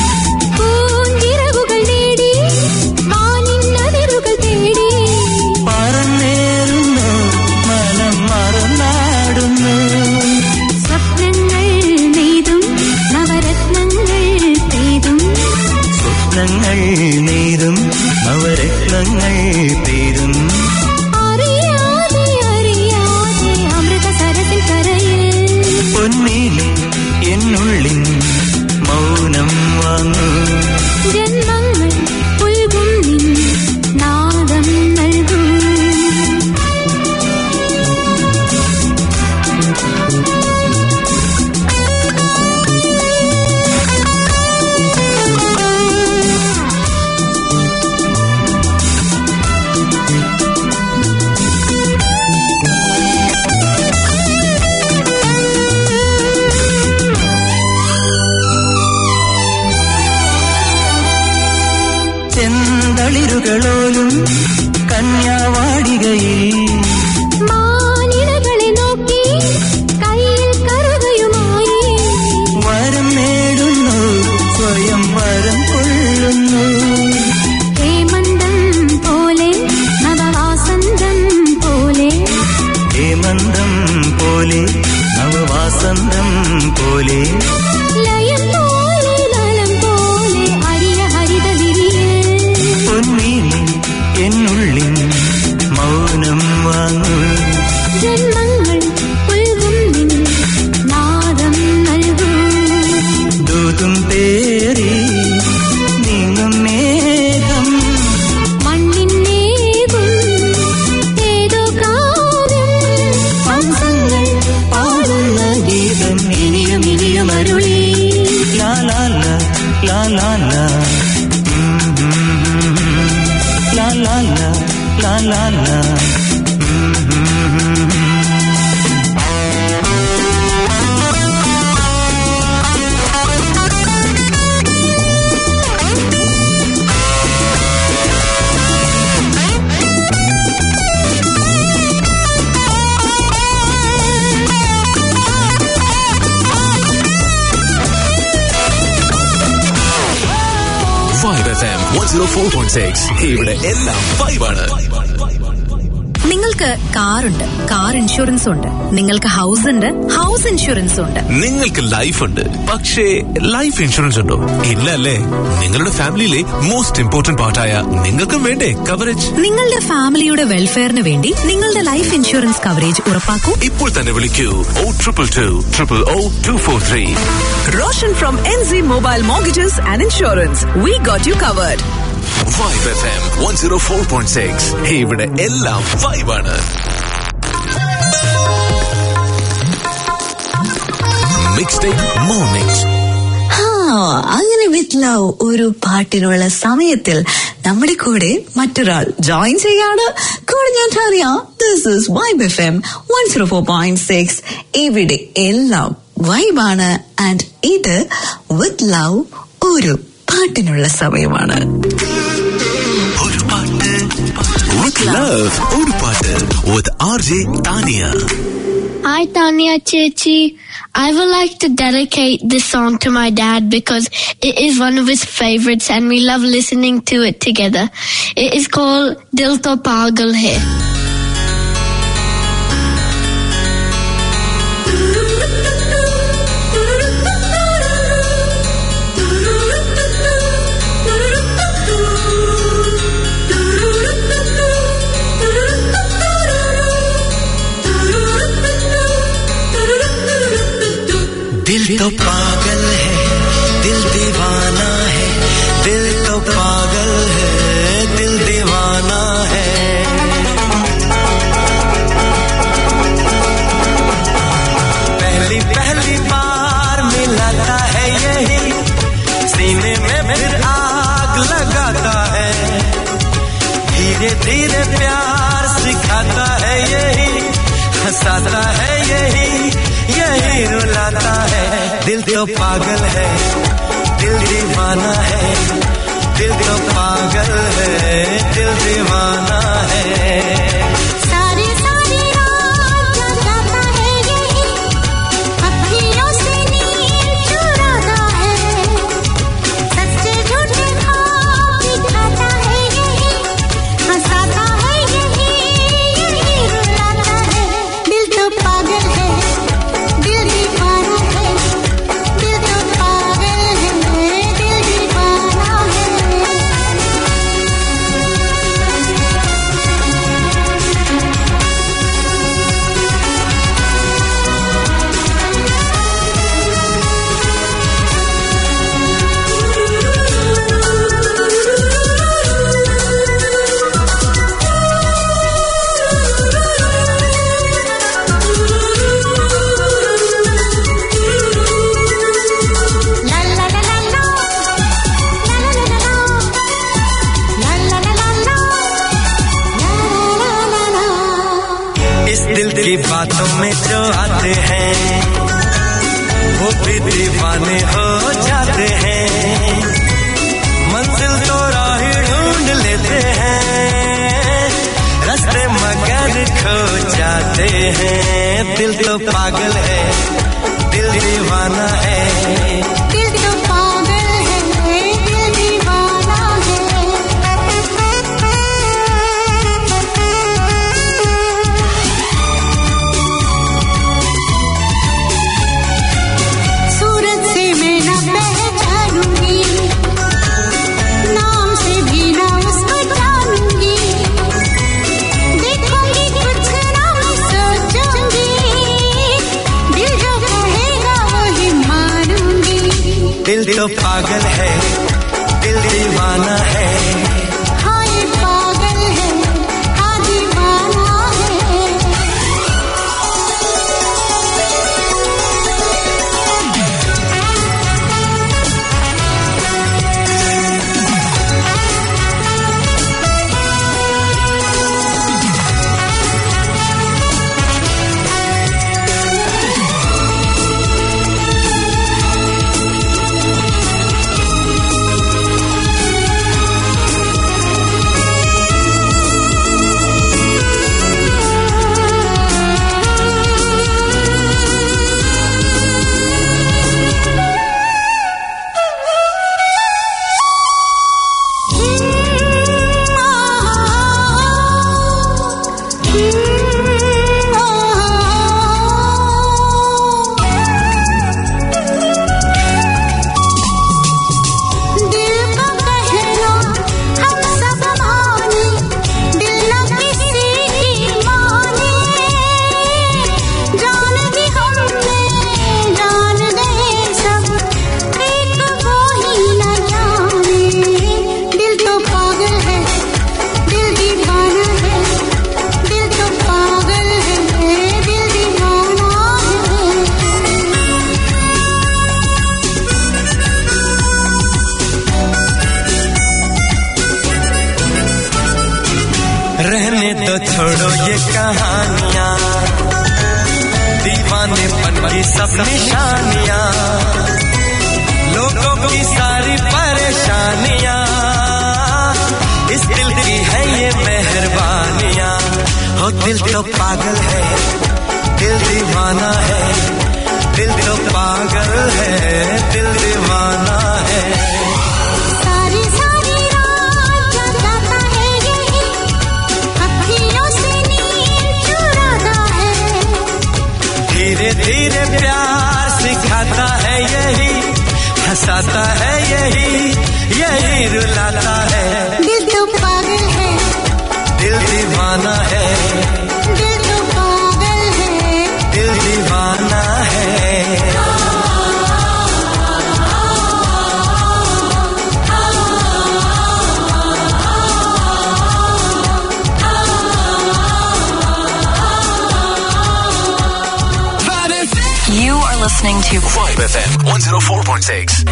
പറന്നേറുന്നു മനം മറന്നാടുന്നു സ്വപ്നങ്ങൾ നെയ്തും നവരത്നങ്ങൾ പെയ്തും സ്വപ്നങ്ങൾ നെയ്തും നവരത്നങ്ങൾ പേരും അറിയാതെ അറിയാതെ അമൃത സരസിൽ കരയിൽ പൊന്നീലി എന്നുള്ളിൻ മൗനം വാങ്ങൂ ജന്മങ്ങൾ പുൽകും നിൻ നാദം നൽകൂ ചെന്തളിരുകളോലും കന്യാവാടികയിൽ മാനിടകളെ നോക്കി കയ്യിൽ കറുകയുമായി വരം നേടുന്നു സ്വയം വരം കൊള്ളുന്നു ഹേമന്തം പോലെ നവവാസന്തം പോലെ ഹേമന്തം പോലെ നവവാസന്തം പോലെ ലയം പോലെ ലയം പോലെ അരിയ ഹരിത പൊന്നീലി എന്നുള്ളിൻ മൗനം വാങ്ങൂ ജന്മങ്ങൾ പുൽകും നിൻ നാദം നൽകൂ ദൂതും പേറി നീങ്ങും മേഘം മണ്ണിന്നേകും ഏതോ കാവ്യം ഹംസങ്ങൾ പാടുന്ന ഗീതം ഇനിയും ഇനിയും അരുളി ലാ ലാ ലാ ലാ ലാ ലാ La la la, la la la. Vibe F M one oh four point six. ഇവിടെ എല്ലാം വൈബാണ്. നിങ്ങൾക്ക് കാറുണ്ട്, കാർ ഇൻഷുറൻസ് ഉണ്ട്. നിങ്ങൾക്ക് ഹൗസ് ഉണ്ട്, ഹൗസ് ഇൻഷുറൻസ് ഉണ്ട്. നിങ്ങൾക്ക് ലൈഫ് ഉണ്ട്, പക്ഷേ ലൈഫ് ഇൻഷുറൻസ് ഉണ്ടോ? ഇല്ല അല്ലേ? നിങ്ങളുടെ ഫാമിലിയിലെ മോസ്റ്റ് ഇമ്പോർട്ടന്റ് പാർട്ടായ നിങ്ങൾക്കും വേണ്ടേ കവറേജ്? നിങ്ങളുടെ ഫാമിലിയുടെ വെൽഫെയറിന് വേണ്ടി നിങ്ങളുടെ ലൈഫ് ഇൻഷുറൻസ് കവറേജ് ഉറപ്പാക്കൂ. ഇപ്പോൾ തന്നെ വിളിക്കൂ oh triple two triple oh two four three. Roshan from N Z Mobile Mortgages and Insurance. We got you covered. Vibe F M one oh four point six. ഇവിടെ എല്ലാം വൈബാണ്. Mixtape Mornings. അങ്ങനെ വിത്ത് love ഒരു പാട്ടിനുള്ള സമയത്തിൽ നമ്മുടെ കൂടെ മറ്റൊരാൾ join ചെയ്യാണ്. കൂടെ ഞാൻ അറിയാം. This is vibe F M one oh four point six. ഇവിടെ എല്ലാം വൈബാണ്. ആൻഡ് ഇത് വിത്ത് ലവ് ഒരു പാട്ടിനുള്ള സമയമാണ്. With love, ഒരു പാട്ട് with R J Tania. Hi Tania Chechi. I would like to dedicate this song to my dad because it is one of his favorites and we love listening to it together. It is called Dil To Pagal Hai. दिल तो पागल है, दिल दीवाना है, दिल तो पागल है, दिल दीवाना है. पहली पहली बार मिलाता है यही, सीने में फिर आग लगाता है. धीरे धीरे प्यार सिखाता है यही, हंसाता है यही, यही रुलाता है. दिल तो पागल है, दिल दीवाना है, दिल तो पागल है, दिल दीवाना है. सारी सारी रात जगाता है यही, अखियों से नींद चुराता है. सच्चे झूठे ख्वाब दिखाता है यही, हंसाता है यही, यही रुलाता है. दिल तो पागल है, दिल दीवाना है, दिल तो पागल है, दिल दीवाना है. की बातों में जो आते हैं वो भी दीवाने हो जाते हैं। मंजिल तो राह ढूंढ लेते हैं, रास्ते मगर खो जाते हैं। दिल तो पागल है, दिल दीवाना है। दिल तो पागल है, दिल दीवाना है। सूरत से मैं न पहचानूंगी, नाम से भी न उसको जानूंगी। देखूंगी कुछ ना मैं सोचूंगी, दिल जो कहेगा वही मानूंगी। दिल तो पागल है, दिल दीवाना है। हाँ ये पागल है, हाँ दीवाना है। रहने तो छोड़ो ये कहानियां, दीवानेपन की सब निशानियां, लोगों की सारी परेशानियां, इस दिल की है ये मेहरबानियां। हो दिल तो पागल है, दिल दीवाना है। दिल तो पागल है, दिल दीवाना है। सारी सारी रात जगाता है यही, अखियों से नींद चुराता है। धीरे धीरे प्यार सिखाता है यही, हंसाता है यही, यही रुलाता है। दिल तो पागल है, दिल दीवाना है। दिल तो पागल है, दिल दीवाना है। You are listening to Vibe F M one oh four point six.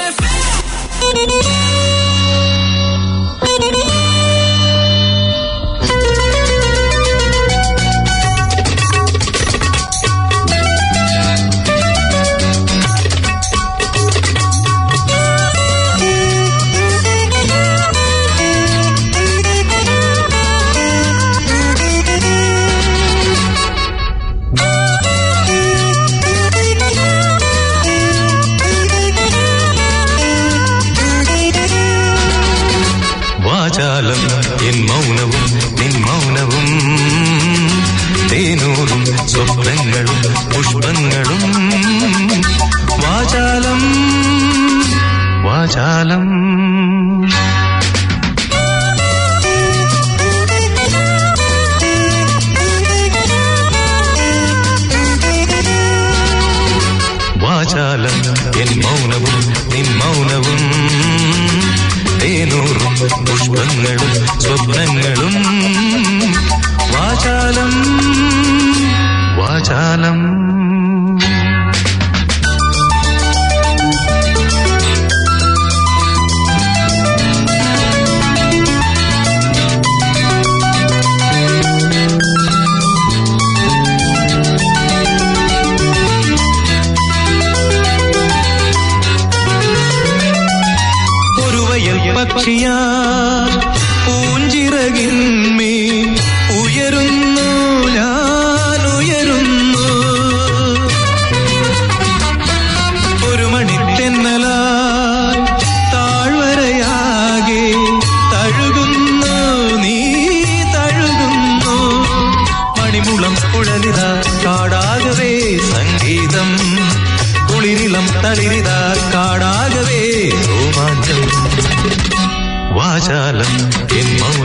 വാചാലം എൻ മൗനവും നിൻ മൗനവും തേനൂറും സ്വപ്നങ്ങളും പുഷ്പങ്ങളും വാചാലം വാചാലം വാചാലം എൻ മൗനവും നിൻ മൗനവും തേനൂറും പുഷ്പങ്ങളും സ്വപ്നങ്ങളും വാചാലം വാചാലം പൂഞ്ചിറകിന്മേൽ ഉയരുന്നു ഞാൻ ഉയരുന്നു. ഒരു മണിത്തെന്നലാൽ താഴ്വരയാകെ തഴുകുന്നു നീ തഴുകുന്നു. മണിമുളം കുഴലിത കാടാകവേ സംഗീതം, കുളിരിളം തളിരിത കാടാകവേ രോമാഞ്ചം. വാചാലം എൻ മൗനം